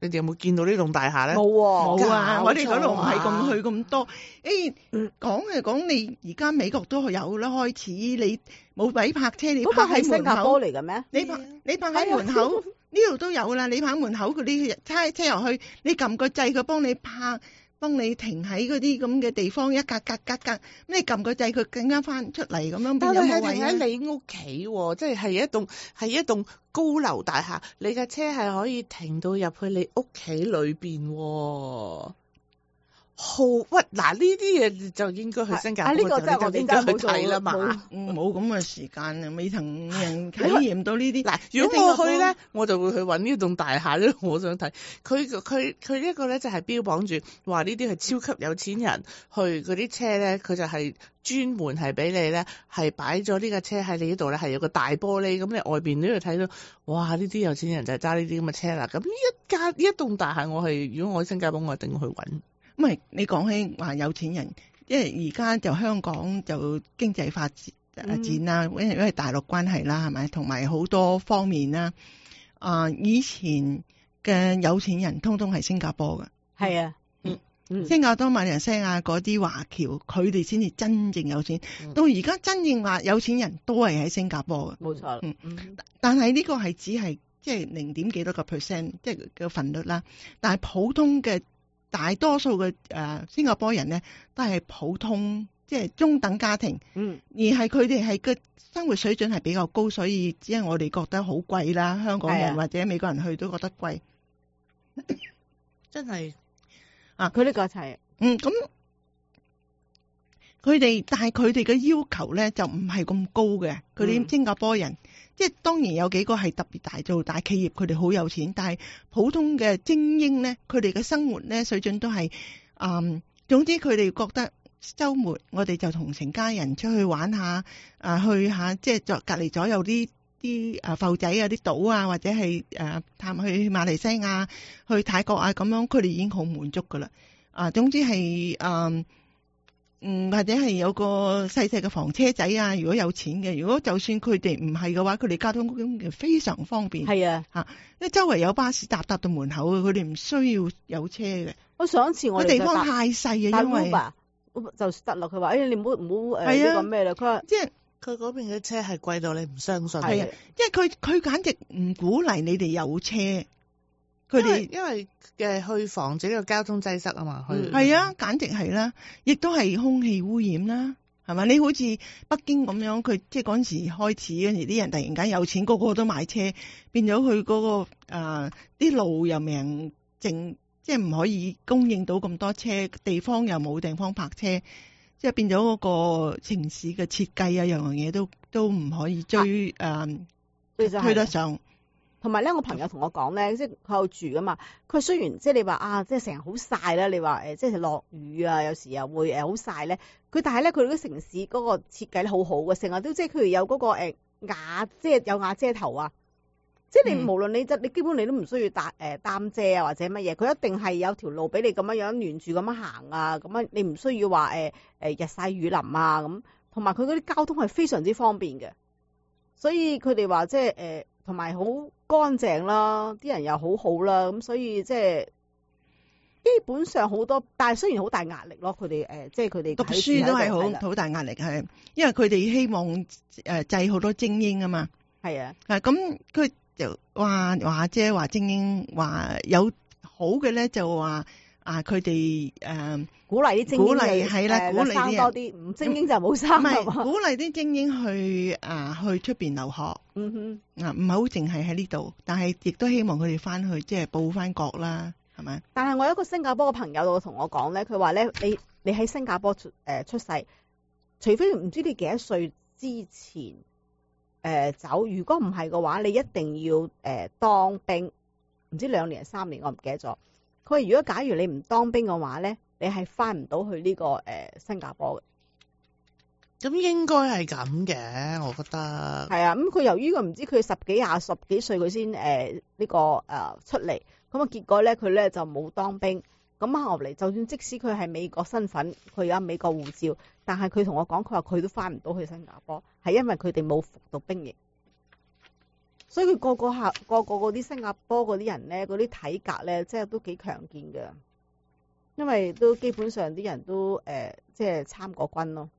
Speaker 4: 你哋有冇見到呢棟大廈咧？
Speaker 3: 冇喎，
Speaker 1: 冇啊！
Speaker 4: 搞錯啊
Speaker 1: 我哋嗰度唔係咁去咁多。誒講係講，你而家美國都有啦，開始你冇位泊車，你
Speaker 3: 嗰個
Speaker 1: 泊喺
Speaker 3: 係新加
Speaker 1: 門口，
Speaker 3: 坡嚟嘅咩？
Speaker 1: 你泊你泊喺門口呢度都有啦。你泊喺門口嗰啲差車入去，你撳個掣，佢幫你泊。幫你停喺嗰啲咁嘅地方，一格格格格，咁你撳個掣，佢更加翻出嚟咁樣，
Speaker 4: 但係係
Speaker 1: 變咗冇位啊！
Speaker 4: 停喺你屋企喎，即係係一棟係一棟高樓大廈，你嘅車係可以停到入去你屋企裏邊喎。好屈嗱，呢啲嘢就應該去新加坡
Speaker 3: 啊呢個真係
Speaker 4: 就
Speaker 3: 我哋
Speaker 4: 應該去
Speaker 3: 真係冇做
Speaker 4: 睇啦嘛。
Speaker 3: 冇
Speaker 1: 嗯冇咁嘅時間啊，未曾人體驗到呢啲。
Speaker 4: 嗱，如果我去咧，我就會去揾呢棟大廈咧，我想睇佢佢佢呢一個咧就係標榜住話呢啲係超級有錢人去嗰啲車咧，佢就係專門係俾你咧係擺咗呢架車喺你呢度咧，係有個大玻璃，咁你外邊都要睇到，哇！呢啲有錢人就係揸呢啲咁嘅車啦。咁呢一家呢一棟大廈，我係如果我喺新加坡，我一定去揾。
Speaker 1: 唔係你講起話有錢人，因為而家就香港就經濟發展展啦，因為因為大陸關係啦，係咪？同埋好多方面啦。啊、呃，以前嘅有錢人通通係新加坡嘅，
Speaker 3: 係啊，嗯嗯，
Speaker 1: 新加坡、馬來西亞嗰啲華僑，佢哋先至真正有錢。
Speaker 3: 嗯
Speaker 1: 到而家真正話有錢人都係喺新加坡嘅，
Speaker 3: 冇錯，
Speaker 1: 嗯
Speaker 3: 嗯
Speaker 1: 但係呢個係只係即係零點幾多個 percent，即係嘅份率啦。但係普通嘅大多數嘅誒、呃、新加坡人咧，都係普通即係中等家庭，
Speaker 3: 嗯，
Speaker 1: 而係佢哋係個生活水準係比較高，所以只係我哋覺得好貴啦。香港
Speaker 3: 係啊
Speaker 1: 人或者美國人去都覺得貴。
Speaker 4: 真係
Speaker 3: 佢呢個就係
Speaker 1: 嗯，咁佢哋但係佢哋嘅要求咧就唔係咁高嘅。佢哋
Speaker 3: 嗯
Speaker 1: 新加坡人，即係當然有幾個係特別大做大企業，佢哋好有錢，但係普通嘅精英咧，佢哋嘅生活咧水準都係嗯，總之佢哋覺得週末我哋就同成家人出去玩下，啊去下即係左隔離左右啲啲啊埠仔啊啲島啊，或者係誒、啊、探去馬來西亞、去泰國啊咁樣，佢哋已經好滿足噶啦。啊，總之係嗯嗯，或者係有個細細嘅房車仔啊，如果有錢嘅，如果就算佢哋唔係嘅話，佢哋交通工具非常方便。
Speaker 3: 係啊，
Speaker 1: 因為周圍有巴士搭搭到門口嘅，佢哋唔需要有車嘅。
Speaker 3: 我上一次我
Speaker 1: 個地方太細
Speaker 3: 搭
Speaker 1: 啊，因為
Speaker 3: Uber 就得啦。佢話：誒你唔好唔好誒
Speaker 1: 係啊
Speaker 3: 呢個咩啦？佢話
Speaker 1: 即係
Speaker 4: 佢嗰邊嘅車係貴到你唔相信。
Speaker 1: 係啊
Speaker 3: 係，
Speaker 1: 因為佢佢簡直唔鼓勵你哋有車，佢
Speaker 4: 因為
Speaker 1: 哋
Speaker 4: 因為嘅去防止呢個交通擠塞啊嘛。去
Speaker 3: 嗯
Speaker 1: 係啊，簡直係啦，亦都係空氣污染啦。係嘛？你好似北京咁樣，佢即係嗰陣時開始嗰陣時，啲人突然間有錢，個個都買車，變咗佢嗰個誒啲路又明淨，即係唔可以供應到咁多車，地方又冇地方泊車，即係變咗嗰個城市嘅設計啊，樣樣嘢都都唔可以追誒
Speaker 3: 其實係
Speaker 1: 推得上。
Speaker 3: 同埋咧，我朋友同我講咧，即係佢有住噶嘛。佢雖然即係你話啊，即係成日好曬啦，你話誒，即係落雨啊，有時又會誒好曬咧。佢但係咧，佢嗰城市嗰個設計咧好好嘅，成日都即係佢有嗰個誒瓦，即係有瓦遮頭啊。即係你
Speaker 1: 嗯
Speaker 3: 無論你你基本你都唔需要擔誒擔遮啊或者乜嘢，佢一定係有條路俾你咁樣樣沿住咁樣行啊，咁樣你唔需要話誒誒日曬雨淋啊咁。同埋佢嗰啲交通係非常之方便嘅，所以佢哋話即係誒同埋好乾淨啦，啲人又好好啦，咁所以即係基本上好多，但係雖然好大壓力咯，佢哋誒即係佢哋
Speaker 1: 讀書都係
Speaker 3: 係啦
Speaker 1: 好好大壓力，係因為佢哋希望誒製好多精英啊嘛。
Speaker 3: 係啊，
Speaker 1: 啊咁佢就話話姐話精英話有好嘅咧，就話啊佢哋誒
Speaker 3: 鼓勵啲精英
Speaker 1: 鼓勵
Speaker 3: 就
Speaker 1: 係啦
Speaker 3: 誒
Speaker 1: 鼓勵啲人
Speaker 3: 生多啲，唔精英就冇生
Speaker 1: 唔係
Speaker 3: 係嘛，
Speaker 1: 鼓勵啲精英去啊去出邊留學
Speaker 3: 嗯哼。
Speaker 1: 啊，唔係好淨係喺呢度，但係亦都希望佢哋翻去即係報翻國啦，係咪？
Speaker 3: 但係我有一個新加坡嘅朋友同我講咧，佢話咧你你喺新加坡出誒、呃、出世，除非唔知你幾多歲之前誒、呃、走，如果唔係嘅話，你一定要誒、呃、當兵，唔知兩年三年我唔記得咗。佢話如果假如你唔當兵嘅話咧，你係翻唔到去呢、這個誒、呃、新加坡嘅。
Speaker 4: 咁應該係咁嘅，我覺得。
Speaker 3: 係啊，咁佢由於佢唔知佢十幾廿十幾歲佢先誒呢個誒、呃、出嚟，咁啊結果咧佢咧就冇當兵，咁後嚟就算即使佢係美國身份，佢有美國護照，但係佢同我講佢話佢都翻唔到去新加坡，係因為佢哋冇服到兵役。 所以佢個個客個個嗰啲新加坡嗰啲人咧，嗰啲體格咧，即係都幾強健嘅，因為都基本上啲人都誒、呃、即係參過軍咯，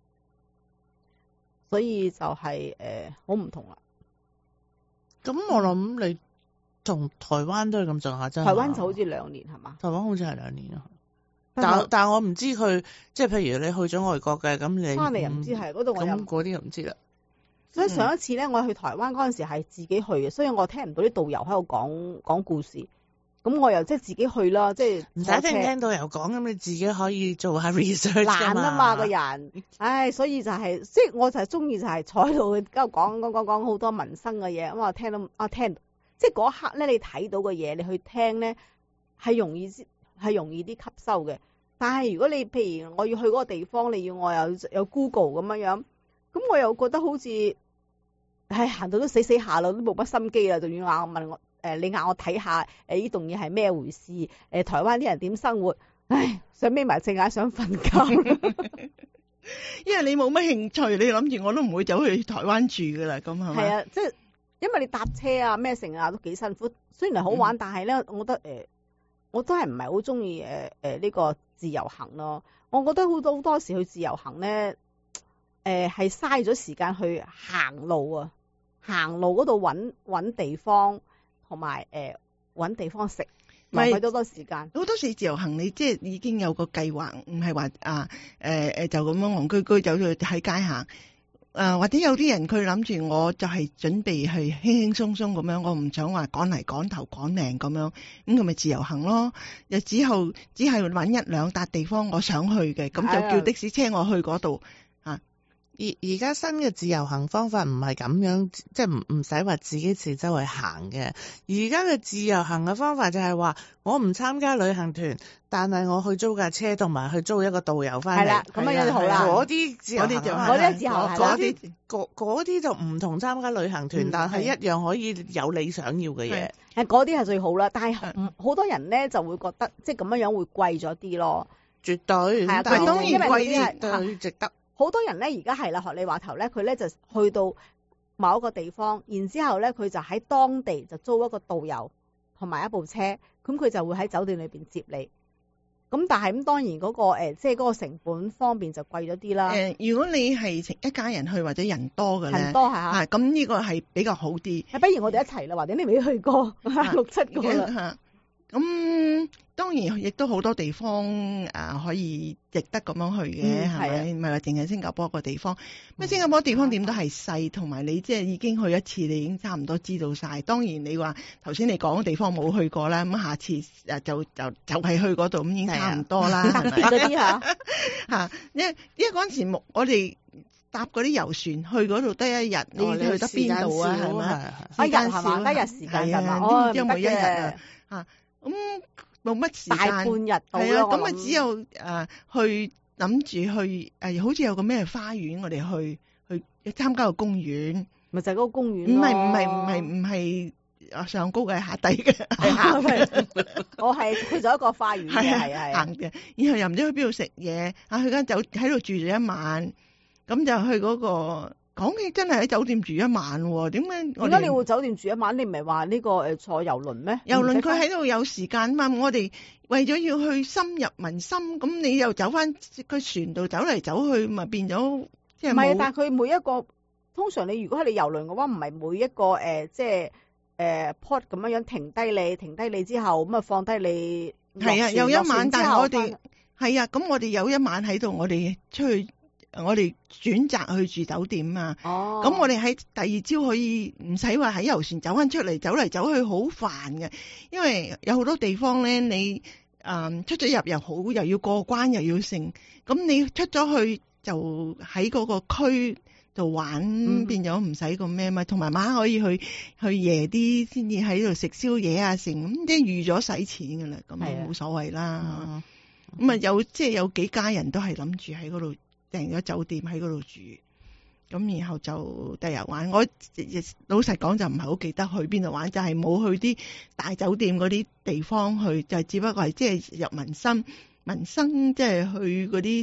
Speaker 3: 所以就係誒好唔同啦。
Speaker 4: 咁我諗你同台灣都係咁上下啫。
Speaker 3: 台灣就好似兩年係嘛？
Speaker 4: 台灣好似係兩年啊。
Speaker 3: 但
Speaker 4: 但但我唔知佢即係譬如你去咗外國嘅，咁你
Speaker 3: 翻嚟又唔知係嗰度我又
Speaker 4: 咁嗰啲又唔知啦。
Speaker 3: 所以上一次咧，我去台灣嗰陣時係自己去嘅，所以我聽唔到啲導遊喺度講講故事。咁我又即係自己去啦，即係
Speaker 4: 唔使聽聽導遊講，咁你自己可以做下 research
Speaker 3: 難啊嘛個人，唉，所以就係、是、即係我就係中意就係坐喺度喺度講講講講好多民生嘅嘢，咁我聽到啊聽，即係嗰一刻咧你睇到嘅嘢，你去聽咧係容易係容易啲吸收嘅。但係如果你譬如我要去嗰個地方，你要我有有 Google 咁樣樣，咁我又覺得好似唉行到都死死下啦，都冇乜心機啦，仲要嗌我問我誒、呃，你嗌我睇下誒呢棟嘢係咩回事？誒、呃、台灣啲人點生活？唉，想眯埋隻眼想瞓覺，
Speaker 1: 因為你冇乜興趣，你諗住我都唔會走去台灣住噶啦，咁係咪？
Speaker 3: 係啊，即係因為你搭車啊咩成啊都幾辛苦，雖然係好玩，嗯、但係咧，我覺得誒、呃，我都係唔係好中意誒誒呢個自由行咯。我覺得好多好多時去自由行咧，誒係嘥咗時間去行路啊，行路嗰度揾揾地方，同埋誒揾地方食，浪費咗多時間。
Speaker 1: 好多時自由行你即係已經有個計劃，唔係話啊誒誒就咁樣戇居居走去喺街行。誒、呃、或者有啲人佢諗住我就係準備去輕輕鬆鬆咁樣，我唔想話趕嚟趕頭趕命咁樣，咁佢咪自由行咯。又之後只係揾一兩笪地方我想去嘅，咁就叫的士車我去嗰度。
Speaker 4: 而而家新嘅自由行方法唔係咁樣，即係唔唔使話自己自周圍行嘅。而家嘅自由行嘅方法就係話，我唔參加旅行團，但係我去租架車同埋去租一個導遊翻嚟。
Speaker 3: 係啦，咁樣就好啦。
Speaker 4: 嗰啲自由行，
Speaker 3: 嗰啲就嗰啲自由行，
Speaker 4: 嗰啲嗰嗰啲就唔同參加旅行團，
Speaker 3: 嗯、
Speaker 4: 但係一樣可以有你想要嘅嘢。
Speaker 3: 係嗰啲係最好啦，但係好多人咧就會覺得，即係咁樣樣會貴咗啲咯。
Speaker 4: 絕對，
Speaker 3: 係啊，
Speaker 4: 但係當然
Speaker 3: 貴啲
Speaker 4: 對值得。
Speaker 3: 好多人咧，而家係啦，學你話頭咧，佢咧就去到某一個地方，然之後咧，佢就喺當地就租一個導遊同埋一部車，咁佢就會喺酒店裏邊接你。咁但係咁當然嗰、嗰個誒，即係嗰個成本方面就貴咗啲啦。誒、
Speaker 1: 呃，如果你係一家人去或者人多嘅咧，
Speaker 3: 人多係啊，
Speaker 1: 咁呢個係比較好啲。
Speaker 3: 不如我哋一齊啦，或者你未去過六七個啦。
Speaker 1: 咁、嗯、當然亦都好多地方誒、啊、可以值得咁樣去嘅，係咪？唔係話淨係新加坡個地方。咁、嗯、新加坡地方點都係細，同埋你即係已經去一次，你已經差唔多知道晒。當然你話頭先你講嘅地方冇去過啦，咁下次誒就就就係去嗰度，咁已經差唔多啦，係咪？
Speaker 3: 嗰啲嚇
Speaker 1: 嚇，因為因為嗰陣時木我哋搭嗰啲遊船去嗰度得一日，哦、你去得邊度啊？係咪？
Speaker 3: 一日係嘛？得日時間㗎嘛？哦，
Speaker 1: 因為一日啊嚇。咁冇乜時間，
Speaker 3: 大半日到
Speaker 1: 係啊，咁啊只有誒、呃、去諗住去誒、呃，好似有個咩花園，我哋去去參加個公園，
Speaker 3: 咪就係嗰個公園。
Speaker 1: 唔係唔係唔係唔係啊上高嘅下底嘅，係行
Speaker 3: 我係去咗一個花園嘅，係係
Speaker 1: 行嘅，然後又唔知去邊度食嘢，啊去間酒喺度住咗一晚，咁就去嗰、嗰個。講起真係喺酒店住一晚喎，點解？
Speaker 3: 點解你會酒店住一晚？你唔係話呢個誒坐遊輪咩？
Speaker 1: 遊輪佢喺度有時間嘛，我哋為咗要去深入民心，咁你又走翻個船度走嚟走去，咪變咗即係冇。唔係，
Speaker 3: 但係佢每一個通常你如果係你遊輪嘅話，唔係每一個誒、呃、即係誒、呃、port 咁樣樣停低你，停低你之後咁啊放低你。
Speaker 1: 係啊，有一晚，但係我哋係啊，咁我哋有一晚喺度，我哋出去。我哋選擇去住酒店啊，咁、哦、我哋喺第二朝可以唔使話喺遊船走翻出嚟，走嚟走去好煩嘅，因為有好多地方咧，你誒、嗯、出咗入又好，又要過關又要剩，咁你出咗去就喺嗰個區度玩，嗯、變咗唔使咁咩嘛，同埋晚可以去去夜啲先至喺度食宵夜啊剩，咁即係預咗使錢噶啦，咁冇所謂啦。咁啊有即係有幾家人都係諗住喺嗰度。訂咗酒店喺嗰度住，咁然後就第日玩。我老實講就唔係好記得去邊度玩，就係、是、冇去啲大酒店嗰啲地方去，就只不過係即係入民生民生，即係去嗰啲食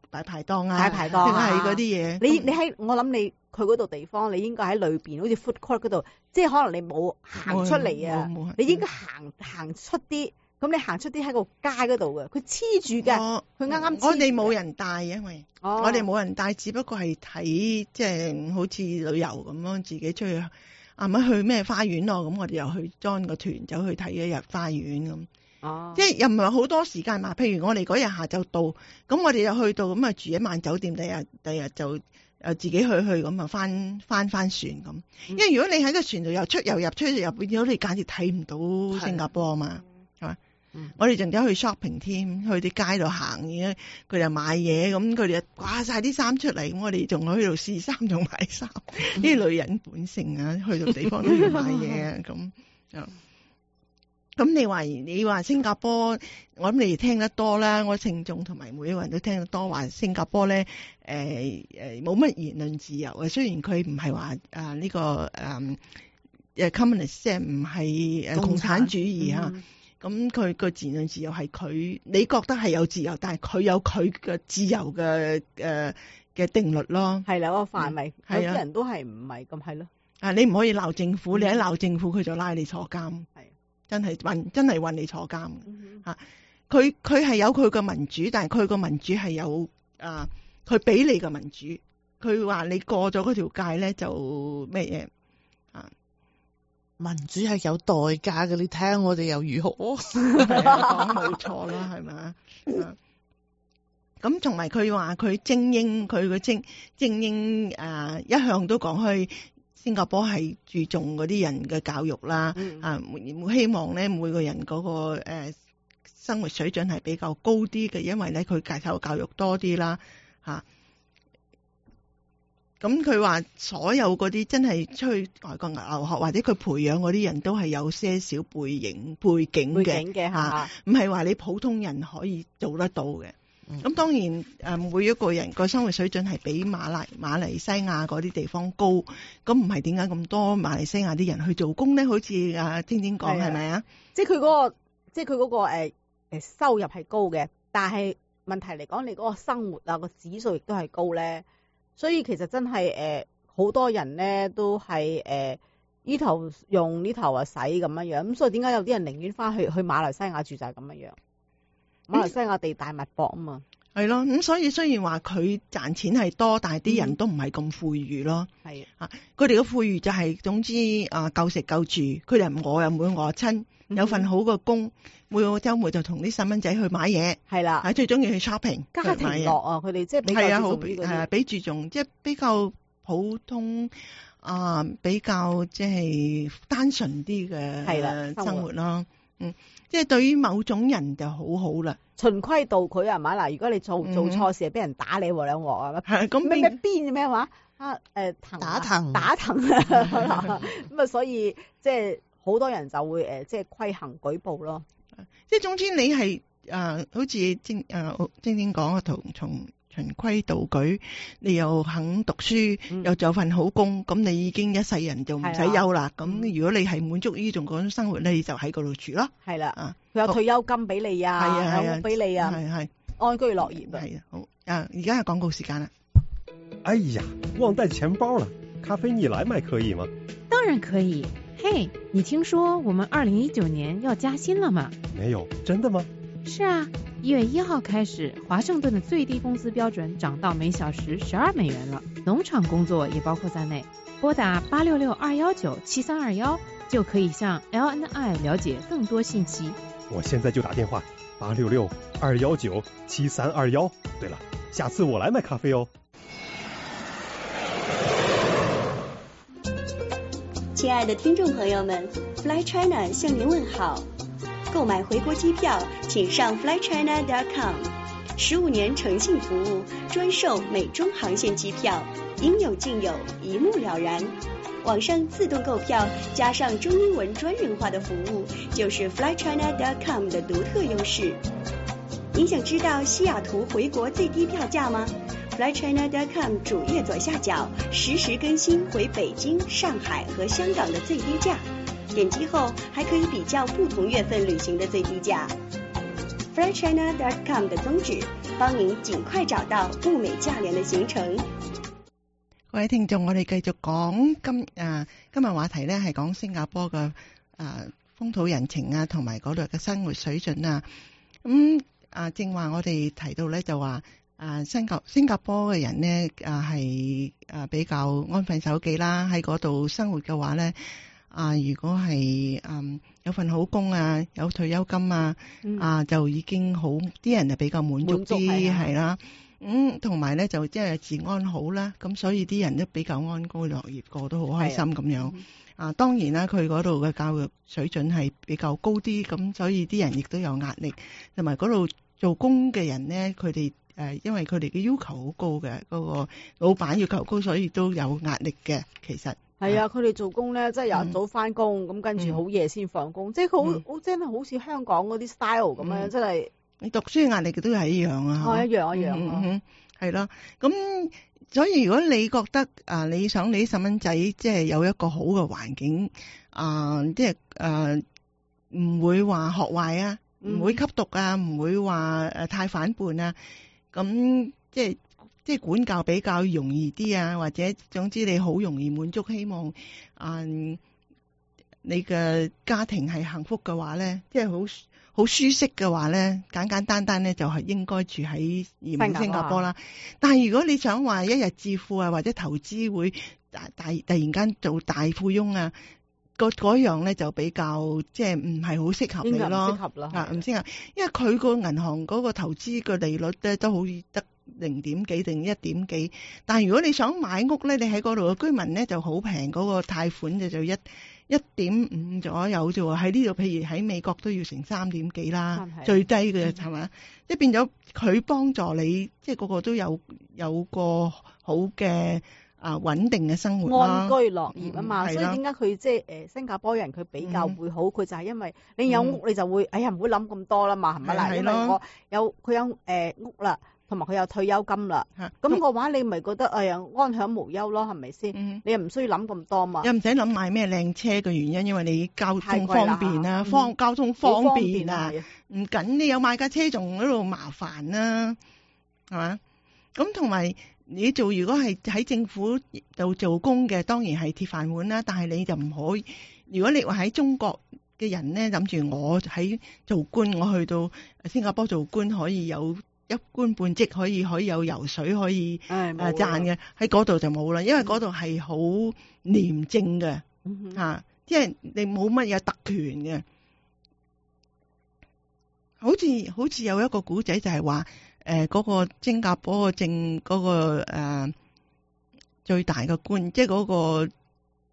Speaker 1: 大排檔啊，
Speaker 3: 大排檔
Speaker 1: 定
Speaker 3: 啊
Speaker 1: 係嗰啲嘢。
Speaker 3: 你你喺我諗你佢嗰度地方，你應該喺裏邊，好似 food court 嗰度，即係可能你冇行出嚟啊
Speaker 1: 冇冇冇，
Speaker 3: 你應該行行出啲。咁你行出啲喺個街嗰度嘅，佢黐住嘅，佢啱啱黐住嘅。
Speaker 1: 我哋冇人帶嘅，因為、
Speaker 3: 哦、
Speaker 1: 我哋冇人帶，只不過係睇即係好似旅遊咁樣，自己出去啊乜去咩花園咯，咁我哋又去 join 個團走去睇一日花園咁。
Speaker 3: 哦，
Speaker 1: 即係又唔係好多時間嘛。譬如我哋嗰日下晝到，咁我哋又去到咁啊住一晚酒店，第日第日就誒自己去去咁啊翻翻翻船咁。因為如果你喺個船度又出又入出又入，變咗你簡直睇唔到新加坡啊嘛，係嘛？嗯、我哋仲走去 shopping 添，去啲街度行嘅，佢就買嘢，咁佢哋就掛晒啲衫出嚟，咁我哋仲去度試衫，仲買衫，啲、嗯、女人本性啊，去到地方都要買嘢啊，咁咁你話你話新加坡，我諗你哋聽得多啦，我聽眾同埋每一個人都聽得多，話新加坡咧，誒誒冇乜言論自由嘅，雖然佢唔係話啊呢個誒誒 communist 即係唔係誒共產主義嚇。咁佢個言論自由係佢，你覺得係有自由，但係佢有佢嘅自由嘅誒嘅定律咯。係啦，個範圍，有啲人都係唔係咁係咯。啊，你唔可以鬧政府，嗯、你一鬧政府，佢就拉你坐監。係，真係運，真係運你坐監。嚇、嗯，佢佢係有佢嘅民主，但係佢個民主係有啊，佢、呃、俾你嘅民主。佢話你過咗嗰條界咧，就咩嘢？
Speaker 4: 民主係有代價嘅，你睇下我哋又如何？
Speaker 1: 係啊，講冇錯啦，係咪？咁同埋佢話佢精英，佢個精精英誒、呃，一向都講去新加坡係注重嗰啲人嘅教育啦，嗯、啊，希望咧每個人嗰、那個誒、呃、生活水準係比較高啲嘅，因為咧佢介紹教育多啲啦，吓、啊。咁佢話所有嗰啲真係出去外國留學或者佢培養嗰啲人都係有些少背景背景嘅嚇，唔係話你普通人可以做得到嘅。咁、嗯、當然誒每一個人個生活水準係比馬來馬來西亞嗰啲地方高，咁唔係點解咁多馬來西亞啲人去做工咧？好似阿晶晶講係咪啊？
Speaker 3: 即係佢嗰個即係佢嗰個誒誒收入係高嘅，但係問題嚟講，你嗰個生活啊個指數亦都係高咧。所以其實真係誒好多人咧都係誒呢頭用呢頭啊使咁樣樣，咁所以點解有啲人寧願翻去去馬來西亞住就係咁樣樣？馬來西亞地大物博啊嘛，係咯，咁所以雖然話佢賺錢係多，但係啲人都唔係咁富裕咯。係、嗯、啊，佢哋嘅富裕就係、是、總之啊夠食夠住，佢哋餓又唔會餓親，有份好嘅工，每個週末就同啲細蚊仔去買嘢。係啦，係最中意去 shopping 家庭樂啊，佢哋即係比較係啊，好係啊，比注重即係比較普通啊，比較即係單純啲嘅係啦生活咯。嗯，即係對於某種人就好好啦。循規蹈矩啊嘛，嗱，如果你做做錯事，俾人打你喎兩鑊啊，咁咩咩邊咩話啊？誒藤打藤打藤啊，咁啊，所以即係好多人就會誒即係規行矩步咯。即係總之你係誒好似晶誒晶晶講嘅同從循規蹈矩，你又肯讀書，嗯、又做份好工，咁你已經一世人就唔使憂啦。咁、嗯、如果你係滿足呢種嗰種生活咧，你就喺嗰度住咯。係啦，啊，佢有退休金俾你啊，係啊，有屋俾你啊，係係安居樂業啊。係啊，好啊，而家係廣告時間啦。
Speaker 7: 哎呀，忘帶錢包了，咖啡你來買可以嗎？
Speaker 8: 當然可以。嘿，你聽說我們二零一九年要加薪了嗎？
Speaker 7: 沒有，真的嗎？
Speaker 8: 是啊，一月一號開始，華盛頓的最低工資標準漲到每小時十二美元了，農場工作也包括在內。撥打八六六二幺九七三二幺就可以向 L N I 了解更多信息。
Speaker 7: 我現在就打電話八六六二幺九七三二幺。對了，下次我來買咖啡哦。
Speaker 9: 親愛的聽眾朋友們 ，Fly China 向您問好。購買回國機票，請上 fly china dot com。十五年誠信服務，專售美中航線機票，應有盡有，一目了然。網上自動購票，加上中英文專人化的服務，就是 fly china dot com 的獨特優勢。您想知道西雅圖回國最低票價嗎？ fly china dot com 主頁左下角實時更新回北京、上海和香港的最低價。點擊後還可以比較不同月份旅行的最低價。 flychina dot com 的宗旨，幫您盡快找到物美價廉的行程。
Speaker 1: 各位聽眾，我哋繼續講今啊今日話題咧係講新加坡嘅啊風土人情啊，同埋嗰度嘅生活水準啊。咁啊正話我哋提到咧就話啊新加新加坡嘅人咧啊係啊比較安分守己啦，喺嗰度生活嘅話咧啊如果係嗯有份好工啊，有退休金啊、嗯、啊就已經好，啲人就比較滿足啲係啦。咁同埋咧就即係治安好啦，咁所以啲人都比較安居樂業，個都好開心咁樣。啊，當然啦，佢嗰度嘅教育水準係比較高啲，咁所以啲人亦都有壓力。同埋嗰度做工嘅人咧，佢哋誒因為佢哋嘅要求好高嘅，嗰、嗰個老闆要求高，所以都有壓力嘅。其實
Speaker 3: 係啊，佢哋做工咧，即係由早翻工，咁、嗯、跟住好夜先放工，嗯、即係好好真係好似香港嗰啲 style 咁樣，嗯、真係。你
Speaker 1: 讀書嘅壓力都係一樣啊，
Speaker 3: 係一樣一樣啊，
Speaker 1: 係咯。咁所以如果你覺得啊，你想你啲細蚊仔即係有一個好嘅環境啊，即係誒唔會話學壞啊，唔、嗯、會吸毒啊，唔會話誒太反叛啊，咁即係即係管教比較容易啲啊，或者總之你好容易滿足希望啊，你嘅家庭係幸福嘅話咧，即係好。好舒適嘅話咧，簡簡單單咧就係應該住喺移民新加坡啦。但係如果你想話一日致富啊，或者投資會大大突然間做大富翁啊，嗰嗰樣咧就比較即係唔係好適合你咯。唔適合啦，啊唔適合，因為佢個銀行嗰個投資嘅利率咧都好得零點幾定一點幾。但係如果你想買屋咧，你喺嗰度嘅居民咧就好平，嗰個貸款就就一。一點五左右啫喎，喺呢度譬如喺美國都要成三點幾啦，最低嘅係嘛？即係變咗佢幫助你，即係個個都有有個好嘅啊穩定嘅生活啦，
Speaker 3: 安居樂業啊嘛。嗯、所以點解佢即係誒新加坡人佢比較會好？佢、嗯、就係因為你有屋你就會，嗯、哎呀唔會諗咁多啦嘛，係咪啦？因為我有佢有誒、呃、屋啦。同埋佢有退休金啦，咁嘅話你咪覺得哎呀安享無憂咯，係咪先？嗯、你又唔需要諗咁多嘛。
Speaker 1: 又唔使諗買咩靚車嘅原因，因為你交通方便啊，方、嗯、交通方便啊，唔緊你有買架車仲喺度麻煩啦，係嘛？咁同埋你做如果係喺政府度做工嘅，當然係鐵飯碗啦。但係你就唔可以，如果你話喺中國嘅人咧，諗住我喺做官，我去到新加坡做官可以有。一官半職可以可以有油水可以誒賺嘅，喺嗰度就冇啦，因為嗰度係好廉政嘅嚇、嗯啊，即係你冇乜嘢特權嘅。好似好似有一個古仔就係話誒嗰個新加坡個政嗰、嗰個、呃、最大嘅官，即係嗰、嗰個誒、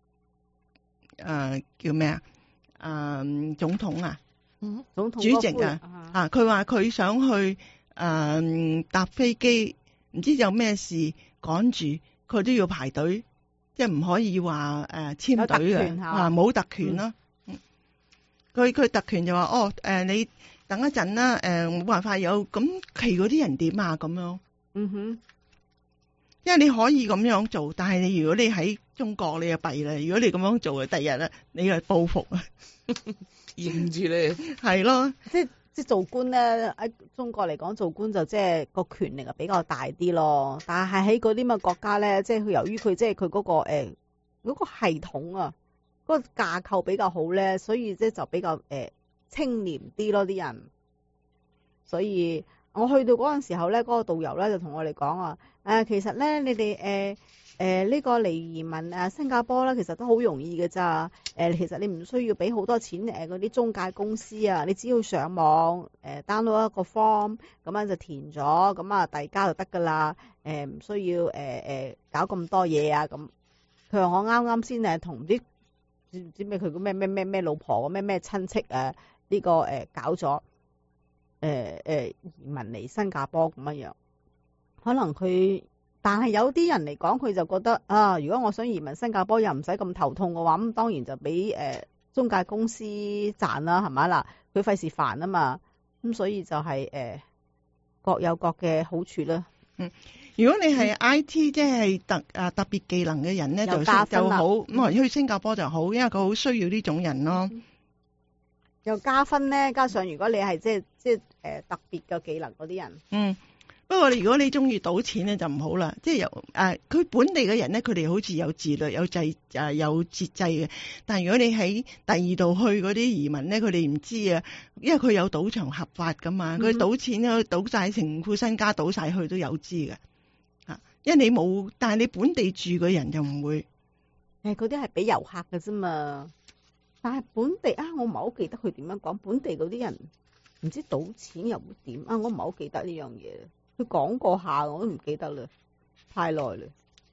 Speaker 1: 呃、叫咩啊？誒、呃、總統啊，
Speaker 3: 嗯、總統
Speaker 1: 主席啊，啊佢話佢想去。誒、嗯，搭飛機唔知有咩事趕住，佢都要排隊，即係唔可以話誒簽隊嘅，啊冇特權咯。佢佢、嗯、特權就話哦，誒、呃、你等一陣啦，誒、呃、冇辦法有咁其嗰啲人點啊咁樣。嗯哼，因為你可以咁樣做，但係你如果你喺中國你就弊啦。如果你咁樣做嘅，第日咧你係報復啊，
Speaker 4: 認住你
Speaker 1: 係咯，
Speaker 3: 即係。即係做官咧，喺中國嚟講做官就即係個權力啊比較大啲咯。但係喺嗰啲咁嘅國家咧，即係佢由於佢即係佢嗰個誒嗰、欸嗰個系統啊，嗰、嗰個架構比較好咧，所以即係就比較誒、欸、清廉啲咯啲人。所以我去到嗰陣時候咧，嗰、嗰個導遊咧就同我哋講啊，誒其實咧你哋誒。欸誒、呃，呢、這個嚟移民誒新加坡咧，其實都好容易嘅咋。誒、呃，其實你唔需要俾好多錢誒，嗰啲中介公司啊，你只要上網誒 download 一個 form，咁樣就填咗，咁啊遞交就得噶啦。誒、呃，唔需要誒誒、呃、搞咁多嘢啊。咁佢話我啱啱先誒同啲唔知咩佢個咩咩咩咩老婆咩咩親戚啊呢、這個誒、呃、搞咗誒誒移民嚟新加坡咁樣樣，可能佢。但係有啲人嚟講，佢就覺得啊，如果我想移民新加坡又唔使咁頭痛嘅話，咁當然就俾誒、呃、中介公司賺啦，係咪啦？佢費事煩啊嘛，咁所以就係、是、誒、呃、各有各嘅好處啦。
Speaker 1: 嗯，如果你係 I T 即係特啊特別技能嘅人咧，就就好咁啊，去新加坡就好，因為佢好需要呢種人咯。
Speaker 3: 又加分咧。加上如果你係即係即係誒特別嘅技能嗰啲人，
Speaker 1: 嗯。不過如果你中意賭錢咧就唔好啦，即係由誒佢本地嘅人咧，佢哋好似有自律、有制誒有節制嘅。但係如果你喺第二度去嗰啲移民咧，佢哋唔知啊，因為佢有賭場合法噶嘛，佢、嗯、賭錢咧賭晒成副身家賭晒去都有知嘅嚇。因為你冇，但係你本地住嘅人就唔會。
Speaker 3: 誒嗰啲係俾遊客嘅啫嘛。但係本地啊，我唔係好記得佢點樣講。本地嗰啲人唔知賭錢又會點啊？我唔係好記得呢樣嘢。佢講過下，我都唔記得啦，太耐啦。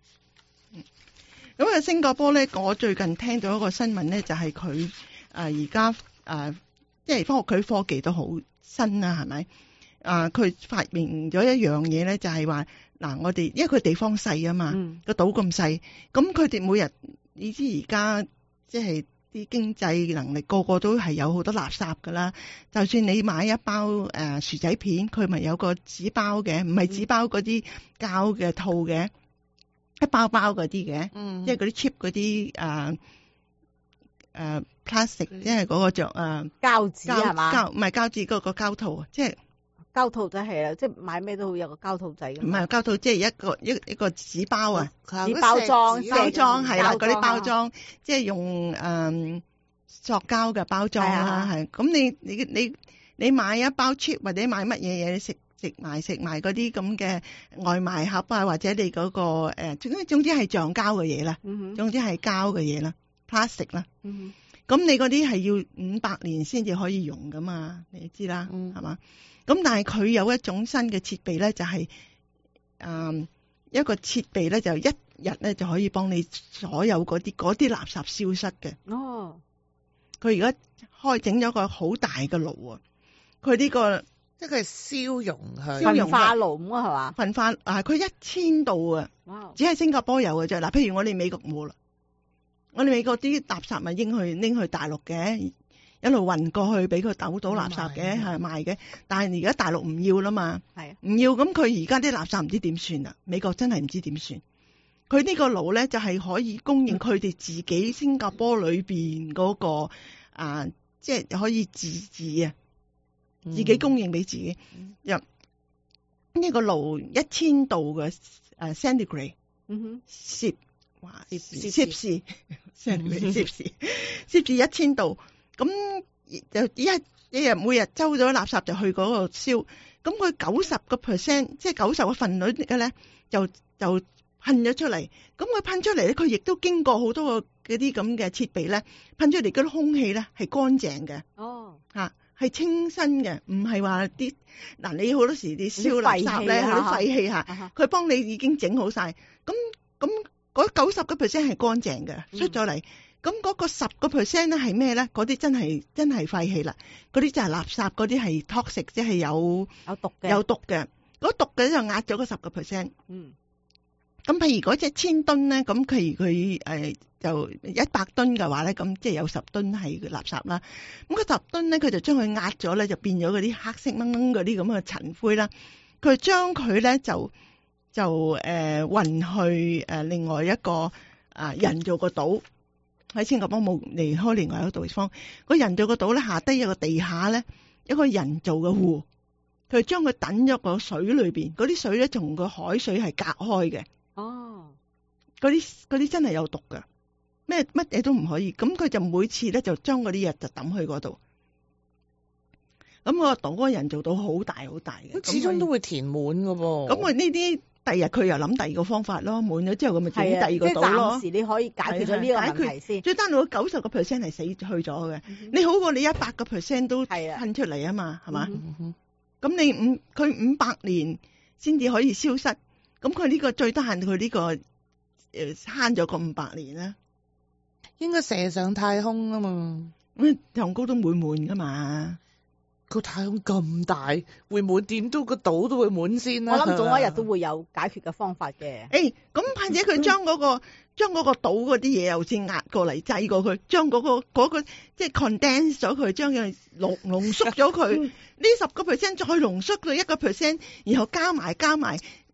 Speaker 3: 咁啊，新加坡咧，我最近聽到一個新聞咧，就係佢誒而家誒，即係科學佢科技都好新啦，係咪？啊，佢發明咗一樣嘢咧，就係話嗱，我哋因為佢地方細啊嘛，個島咁細，咁佢哋每日，你知而家即係。啲經濟能力個個都係有好多垃圾噶啦，就算你買一包誒、呃、薯仔片，佢咪有個紙包嘅，唔係紙包嗰啲膠嘅套嘅，一包包嗰啲嘅，嗯，即係嗰啲 cheap 嗰啲誒誒 plastic，即係嗰個著誒膠紙係嘛？膠唔係膠紙嗰個膠套啊，即係膠套就係啦，即係買咩都會有個膠套仔。唔係膠套，即係一個一一個紙包啊，紙包裝包裝係啦，嗰啲包裝即係用誒塑膠嘅包裝啦，係咁你你你你買一包 chip 或者買乜嘢嘢，你食食埋食埋嗰啲咁嘅外賣盒啊，或者你嗰個誒總之總之係橡膠嘅嘢啦，總之係膠嘅嘢啦 ，plastic 啦，咁你嗰啲係要五百年先至可以用噶嘛，你知啦，係嘛？咁但係佢有一種新嘅設備咧，就係、是、誒、嗯、一個設備咧，就一日咧就可以幫你所有嗰啲嗰啲垃圾消失嘅。哦，佢而家開整咗個好大嘅爐啊！佢呢、這個即係佢係燒熔佢焚化爐咁啊，係嘛？焚化啊，佢一千度啊！哇！只係新加坡有嘅啫。嗱，譬如我哋美國冇啦，我哋美國啲垃圾咪應去拎去大陸嘅。一路運過去俾佢倒倒垃圾嘅係賣嘅，但係而家大陸唔要啦嘛，係唔要咁佢而家啲垃圾唔知點算啊？美國真係唔知點算。佢呢個爐咧就係、是、可以供應佢哋自己新加坡裏邊嗰、那個啊，即、就、係、是、可以自治啊，自己供應俾自己。入、嗯、呢個爐一千度嘅誒 centigrade，嗯哼，攝哇攝氏攝氏 centigrade 攝氏攝氏一千度。咁就一一日每日收咗垃圾就去嗰個燒，咁佢九十個 percent， 即係九十個份率嘅咧，就就噴咗出嚟。咁佢噴出嚟咧，佢亦都經過好多個嗰啲咁嘅設備咧，噴出嚟嗰啲空氣咧係乾淨嘅。哦，嚇係清新嘅，唔係話啲嗱你好多時你燒垃圾咧，好多廢氣嚇，佢幫你已經整好晒。咁咁嗰九十個 percent 係乾淨嘅，出咗嚟。咁嗰個十個 percent 咧係咩咧？嗰啲真係真係廢氣啦，嗰啲就係垃圾，嗰啲係 toxic，即係有有毒嘅，有毒嘅。嗰毒嘅就壓咗個十個 percent。嗯。咁譬如嗰隻千噸咧，咁譬如佢誒就一百噸嘅話咧，咁即係有十噸係垃圾啦。咁個十噸咧，佢就將佢壓咗咧，就變咗嗰啲黑色掹掹嗰啲咁嘅塵灰啦。佢將佢咧就就誒運去誒另外一個啊人造個島。喺新加坡冇離開另外一個地方，個人造個島咧下低有個地下咧一個人造嘅湖，佢將佢等咗個水裏邊，嗰啲水咧同個海水係隔開嘅。哦，嗰啲嗰啲真係有毒噶，咩乜嘢都唔可以。咁佢就每次咧就將嗰啲嘢就抌去嗰度。咁個島嗰個人造島好大好大嘅，
Speaker 4: 始終都會填滿噶噃。
Speaker 1: 咁我呢啲。第日佢又諗第二個方法咯，滿咗之後咁咪整第二個島咯。即係暫時你可以解決咗呢個問題先。最單到九十個 percent 係死去咗嘅，嗯，你好過你一百個 percent 都噴出嚟啊嘛，係嘛？咁，嗯，你五佢五百年先至可以消失，咁佢呢個最低限佢呢個誒慳咗個五百年啦。
Speaker 4: 應該射上太空啊嘛，
Speaker 1: 咁太空高都會滿噶嘛。
Speaker 4: 個太空咁大，會滿點都個島都會滿先啦。
Speaker 3: 我諗總有一日都會有解決嘅方法嘅。
Speaker 1: 誒，咁或者佢將嗰個將嗰個島嗰啲嘢又先壓過嚟擠過佢，將嗰個嗰個即係 condense 咗佢，將佢濃濃縮咗佢。呢十個 percent 再濃縮到一個 percent，然後加埋加埋，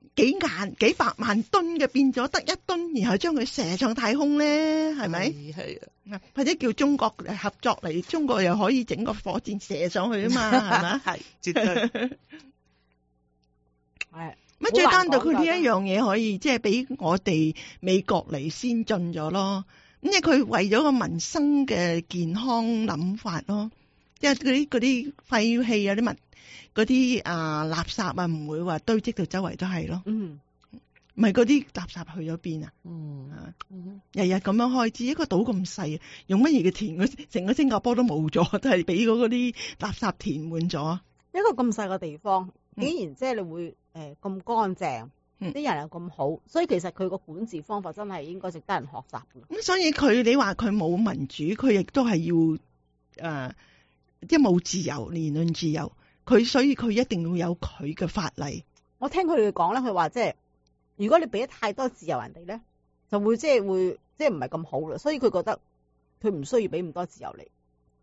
Speaker 1: 幾萬幾百萬噸嘅變咗得一噸，然後將佢射上太空咧，係咪？
Speaker 4: 係啊，
Speaker 1: 或者叫中國合作嚟，中國又可以整個火箭射上去啊嘛，係咪？
Speaker 4: 係絕對
Speaker 3: 係。
Speaker 1: 乜最單獨佢呢一樣嘢可以即係俾我哋美國嚟先進咗咯，咁即係佢為咗個民生嘅健康諗法咯，即係嗰啲嗰啲廢氣啊啲物嗰啲啊垃圾啊唔會話堆積到周圍都係咯，
Speaker 3: 嗯，
Speaker 1: 唔係嗰啲垃圾去咗邊啊？
Speaker 4: 嗯
Speaker 1: 啊，日日咁樣開支，一個島咁細，用乜嘢嘅填？佢成個新加坡都冇咗，都係俾嗰啲垃圾填滿咗。
Speaker 3: 一個咁細個地方，竟然即係你會誒咁乾淨，啲、
Speaker 1: 嗯、
Speaker 3: 人又咁好，所以其實佢個管治方法真係應該值得人學習嘅。
Speaker 1: 咁所以佢你話佢冇民主，佢亦都係要誒、呃，即係冇自由，言論自由。佢所以佢一定要有佢嘅法例。
Speaker 3: 我聽佢哋講咧，佢話即係如果你俾得太多自由人哋咧，就會即係會即係唔係咁好啦。所以佢覺得佢唔需要俾咁多自由你。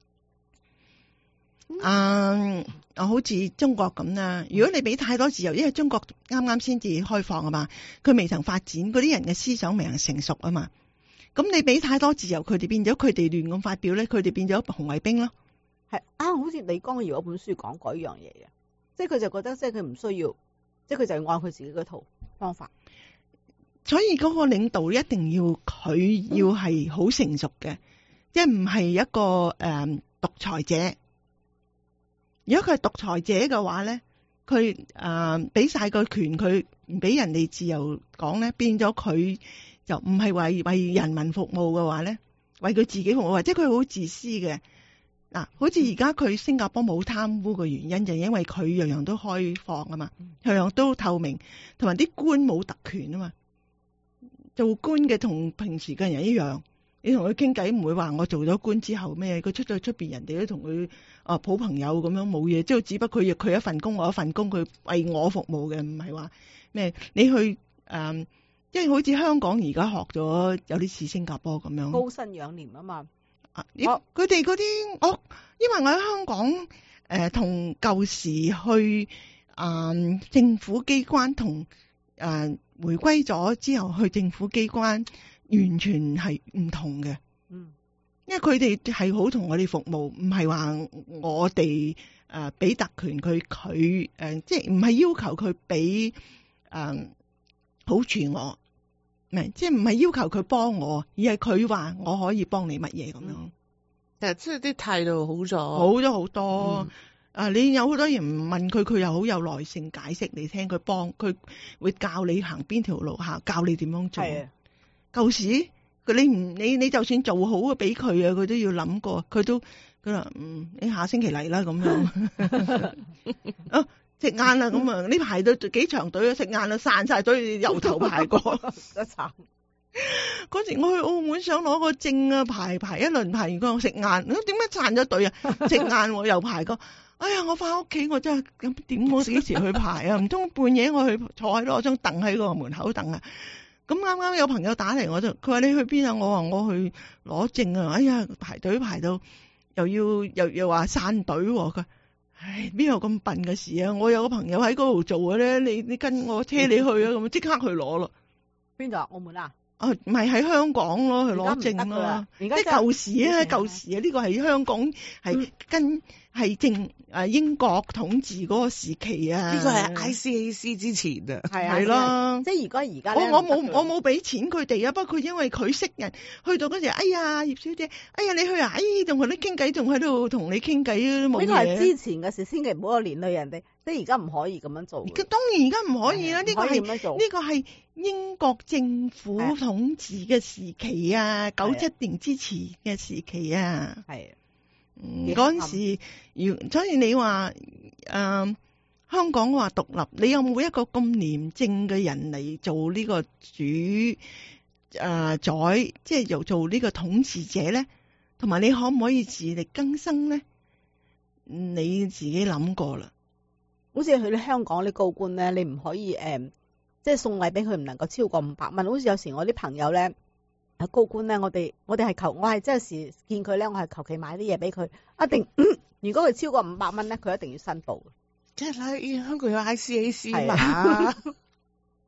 Speaker 1: 嗯，啊，好似中國咁啦，如果你俾太多自由，因為中國啱啱先至開放啊嘛，佢未曾發展，嗰啲人嘅思想未曾成熟啊嘛，咁你俾太多自由，佢哋變咗佢哋亂咁發表咧，佢哋變咗紅衛兵咯。
Speaker 3: 係啊，好似李光耀嗰本書講過一樣嘢嘅，即係佢就覺得即係佢唔需要，即係佢就係按佢自己嗰套方法。
Speaker 1: 所以嗰個領導一定要佢要係好成熟嘅，即係唔係一個誒獨裁者。如果佢係獨裁者嘅話咧，佢誒俾晒個權佢，唔俾人哋自由講咧，變咗佢就唔係為為人民服務嘅話咧，為佢自己服務，或者佢好自私嘅嗱。好似而家佢新加坡冇貪污嘅原因，就係因為佢樣樣都開放啊嘛，樣樣都透明，同埋啲官冇特權啊嘛。做官嘅同平時嘅人一樣。你同佢傾偈唔會話我做咗官之後咩？佢出咗出邊，人哋都同佢啊抱朋友咁樣冇嘢，即係只不過佢佢一份工，我一份工，佢為我服務嘅，唔係話咩？你去誒，即、嗯、係好似香港而家學咗有啲似新加坡咁樣
Speaker 3: 高薪養廉啊嘛。
Speaker 1: 啊，佢哋嗰啲我因為我喺香港誒，同、呃、舊時去啊、呃、政府機關同誒、呃、回歸咗之後去政府機關。完全係唔同嘅，嗯，因為佢哋係好同我哋服務，唔係話我哋誒俾特權佢，佢誒即係唔係要求佢俾誒好處我，唔係即係唔係要求佢幫我，而係佢話我可以幫你乜嘢咁樣，
Speaker 4: 但係即係啲態度好咗，
Speaker 1: 好咗好多。
Speaker 4: 嗯
Speaker 1: 啊！你有好多人問佢，佢又好有耐性解釋你聽，佢幫佢會教你行邊條路行，教你點樣做。舊時佢你唔你你就算做好嘅俾佢啊，佢都要諗過，佢都佢話嗯，你下星期嚟啦咁樣。啊，食晏啦咁啊，呢排都幾長隊啊，食晏啦散晒隊，由頭排過。
Speaker 3: 得慘。
Speaker 1: 嗰時我去澳門想攞個證啊，排排一輪排完個食晏，點解散咗隊啊？食晏我又排過。哎呀，我翻屋企我真係咁點？我幾時去排啊？唔通半夜我去坐喺度，張凳喺個門口等啊？咁啱啱有朋友打嚟，我就佢話你去邊啊？我話我去攞證啊！哎呀，排隊排到又要又又話散隊喎。佢唉，邊有咁笨嘅事啊？我有個朋友喺嗰度做嘅咧，你你跟我車你去啊？咁即刻去攞咯。
Speaker 3: 邊度啊？澳門啊？
Speaker 1: 啊，唔係喺香港咯，去攞證咯。即係舊時啊，舊時啊，呢個係香港係跟係正誒英國統治嗰個時期啊。
Speaker 4: 呢個係 I C A C 之前啊，
Speaker 3: 係啊，
Speaker 1: 係咯。
Speaker 3: 即係如果而家
Speaker 1: 我我冇我冇俾錢佢哋啊，不過因為佢識人，去到嗰時，哎呀葉小姐，哎呀你去啊，哎同佢哋傾偈，仲喺度同你傾偈都冇嘢。
Speaker 3: 呢個係之前嘅事，千祈唔好連累人哋。即係而家唔可以咁樣做。
Speaker 1: 當然而家唔可以啦，呢個係
Speaker 3: 呢
Speaker 1: 個係英國政府統治嘅時期啊，九七年之前嘅時期啊。係，嗯，嗰陣時，如所以你話誒、呃、香港話獨立，你有冇一個咁廉政嘅人嚟做呢個主誒宰，即係又做呢個統治者咧？同埋你可唔可以自力更生咧？你自己諗過啦。
Speaker 3: 好似去香港啲高官咧，你唔可以誒、嗯，即係送禮俾佢唔能夠超過五百蚊。好似有時我啲朋友咧，係高官咧，我哋我哋係求，我係即係時見佢咧，我係求其買啲嘢俾佢，一定、嗯、如果佢超過五百蚊咧，佢一定要申報。
Speaker 4: 即係啦，香港有 I C A C 嘛。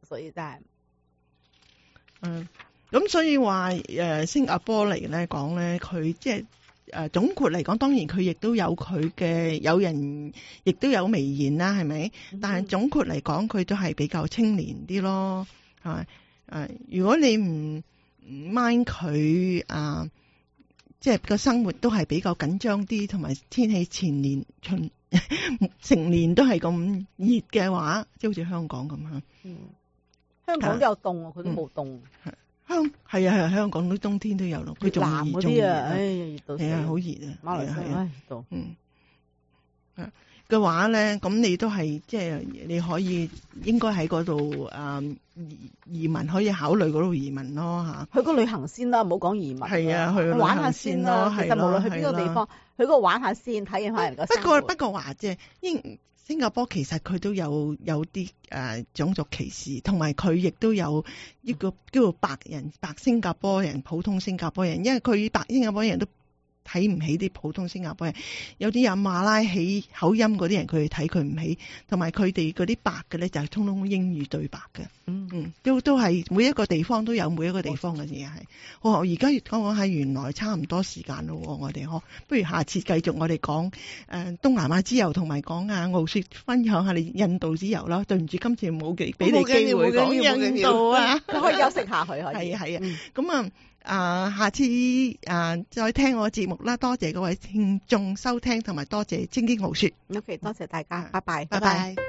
Speaker 3: 所以真係
Speaker 1: 嗯，咁所以話誒、呃、新加坡嚟咧講咧，佢即係誒總括嚟講，當然佢亦都有佢嘅有人，亦都有微言啦，係咪？
Speaker 3: 嗯、
Speaker 1: 但係總括嚟講，佢都係比較清廉啲咯，係咪？誒，如果你唔唔 mind 佢啊，即係個生活都係比較緊張啲，同埋天氣前年春成年都係咁熱嘅話，即係好似香港咁嚇。
Speaker 3: 嗯，香港都有凍啊，佢都冇凍。
Speaker 1: 香係啊係啊，香港啲冬天都有咯，佢仲
Speaker 3: 南嗰
Speaker 1: 熱
Speaker 3: 啲啊，唉，熱到死
Speaker 1: 係啊，好熱啊，
Speaker 3: 馬來西亞唉到
Speaker 1: 嗯。嘅話咧，咁你都係即係你可以應該喺嗰度誒移移民，可以考慮嗰度移民咯嚇。
Speaker 3: 去個旅行先啦，唔好講移民。係
Speaker 1: 啊，去
Speaker 3: 玩下先啦。其實無論去邊個地方，去嗰度玩下先，體驗下人個生活。
Speaker 1: 不過不過話即係英新加坡其實佢都有有啲誒、呃、種族歧視，同埋佢亦都有呢個叫做白人白新加坡人、普通新加坡人，因為佢白新加坡人都睇唔起啲普通新加坡人，有啲有馬拉起口音嗰啲人，佢哋睇佢唔起，同埋佢哋嗰啲白嘅咧就係通通英語對白嘅，嗯嗯，都都係每一個地方都有每一個地方嘅嘢係。我而家講講下，原來差唔多時間咯，我哋可不如下次繼續我哋講誒東南亞之遊，同埋講啊澳雪分享下你印度之遊啦。對唔住，今次冇俾俾你機會講印度啊，
Speaker 3: 可以休息下佢可以。
Speaker 1: 係啊係啊，咁啊。啊，下次啊再聽我節目啦，多謝各位聽眾收聽，同埋多謝精經豪說。
Speaker 3: OK，多謝大家，拜拜，
Speaker 1: 拜拜。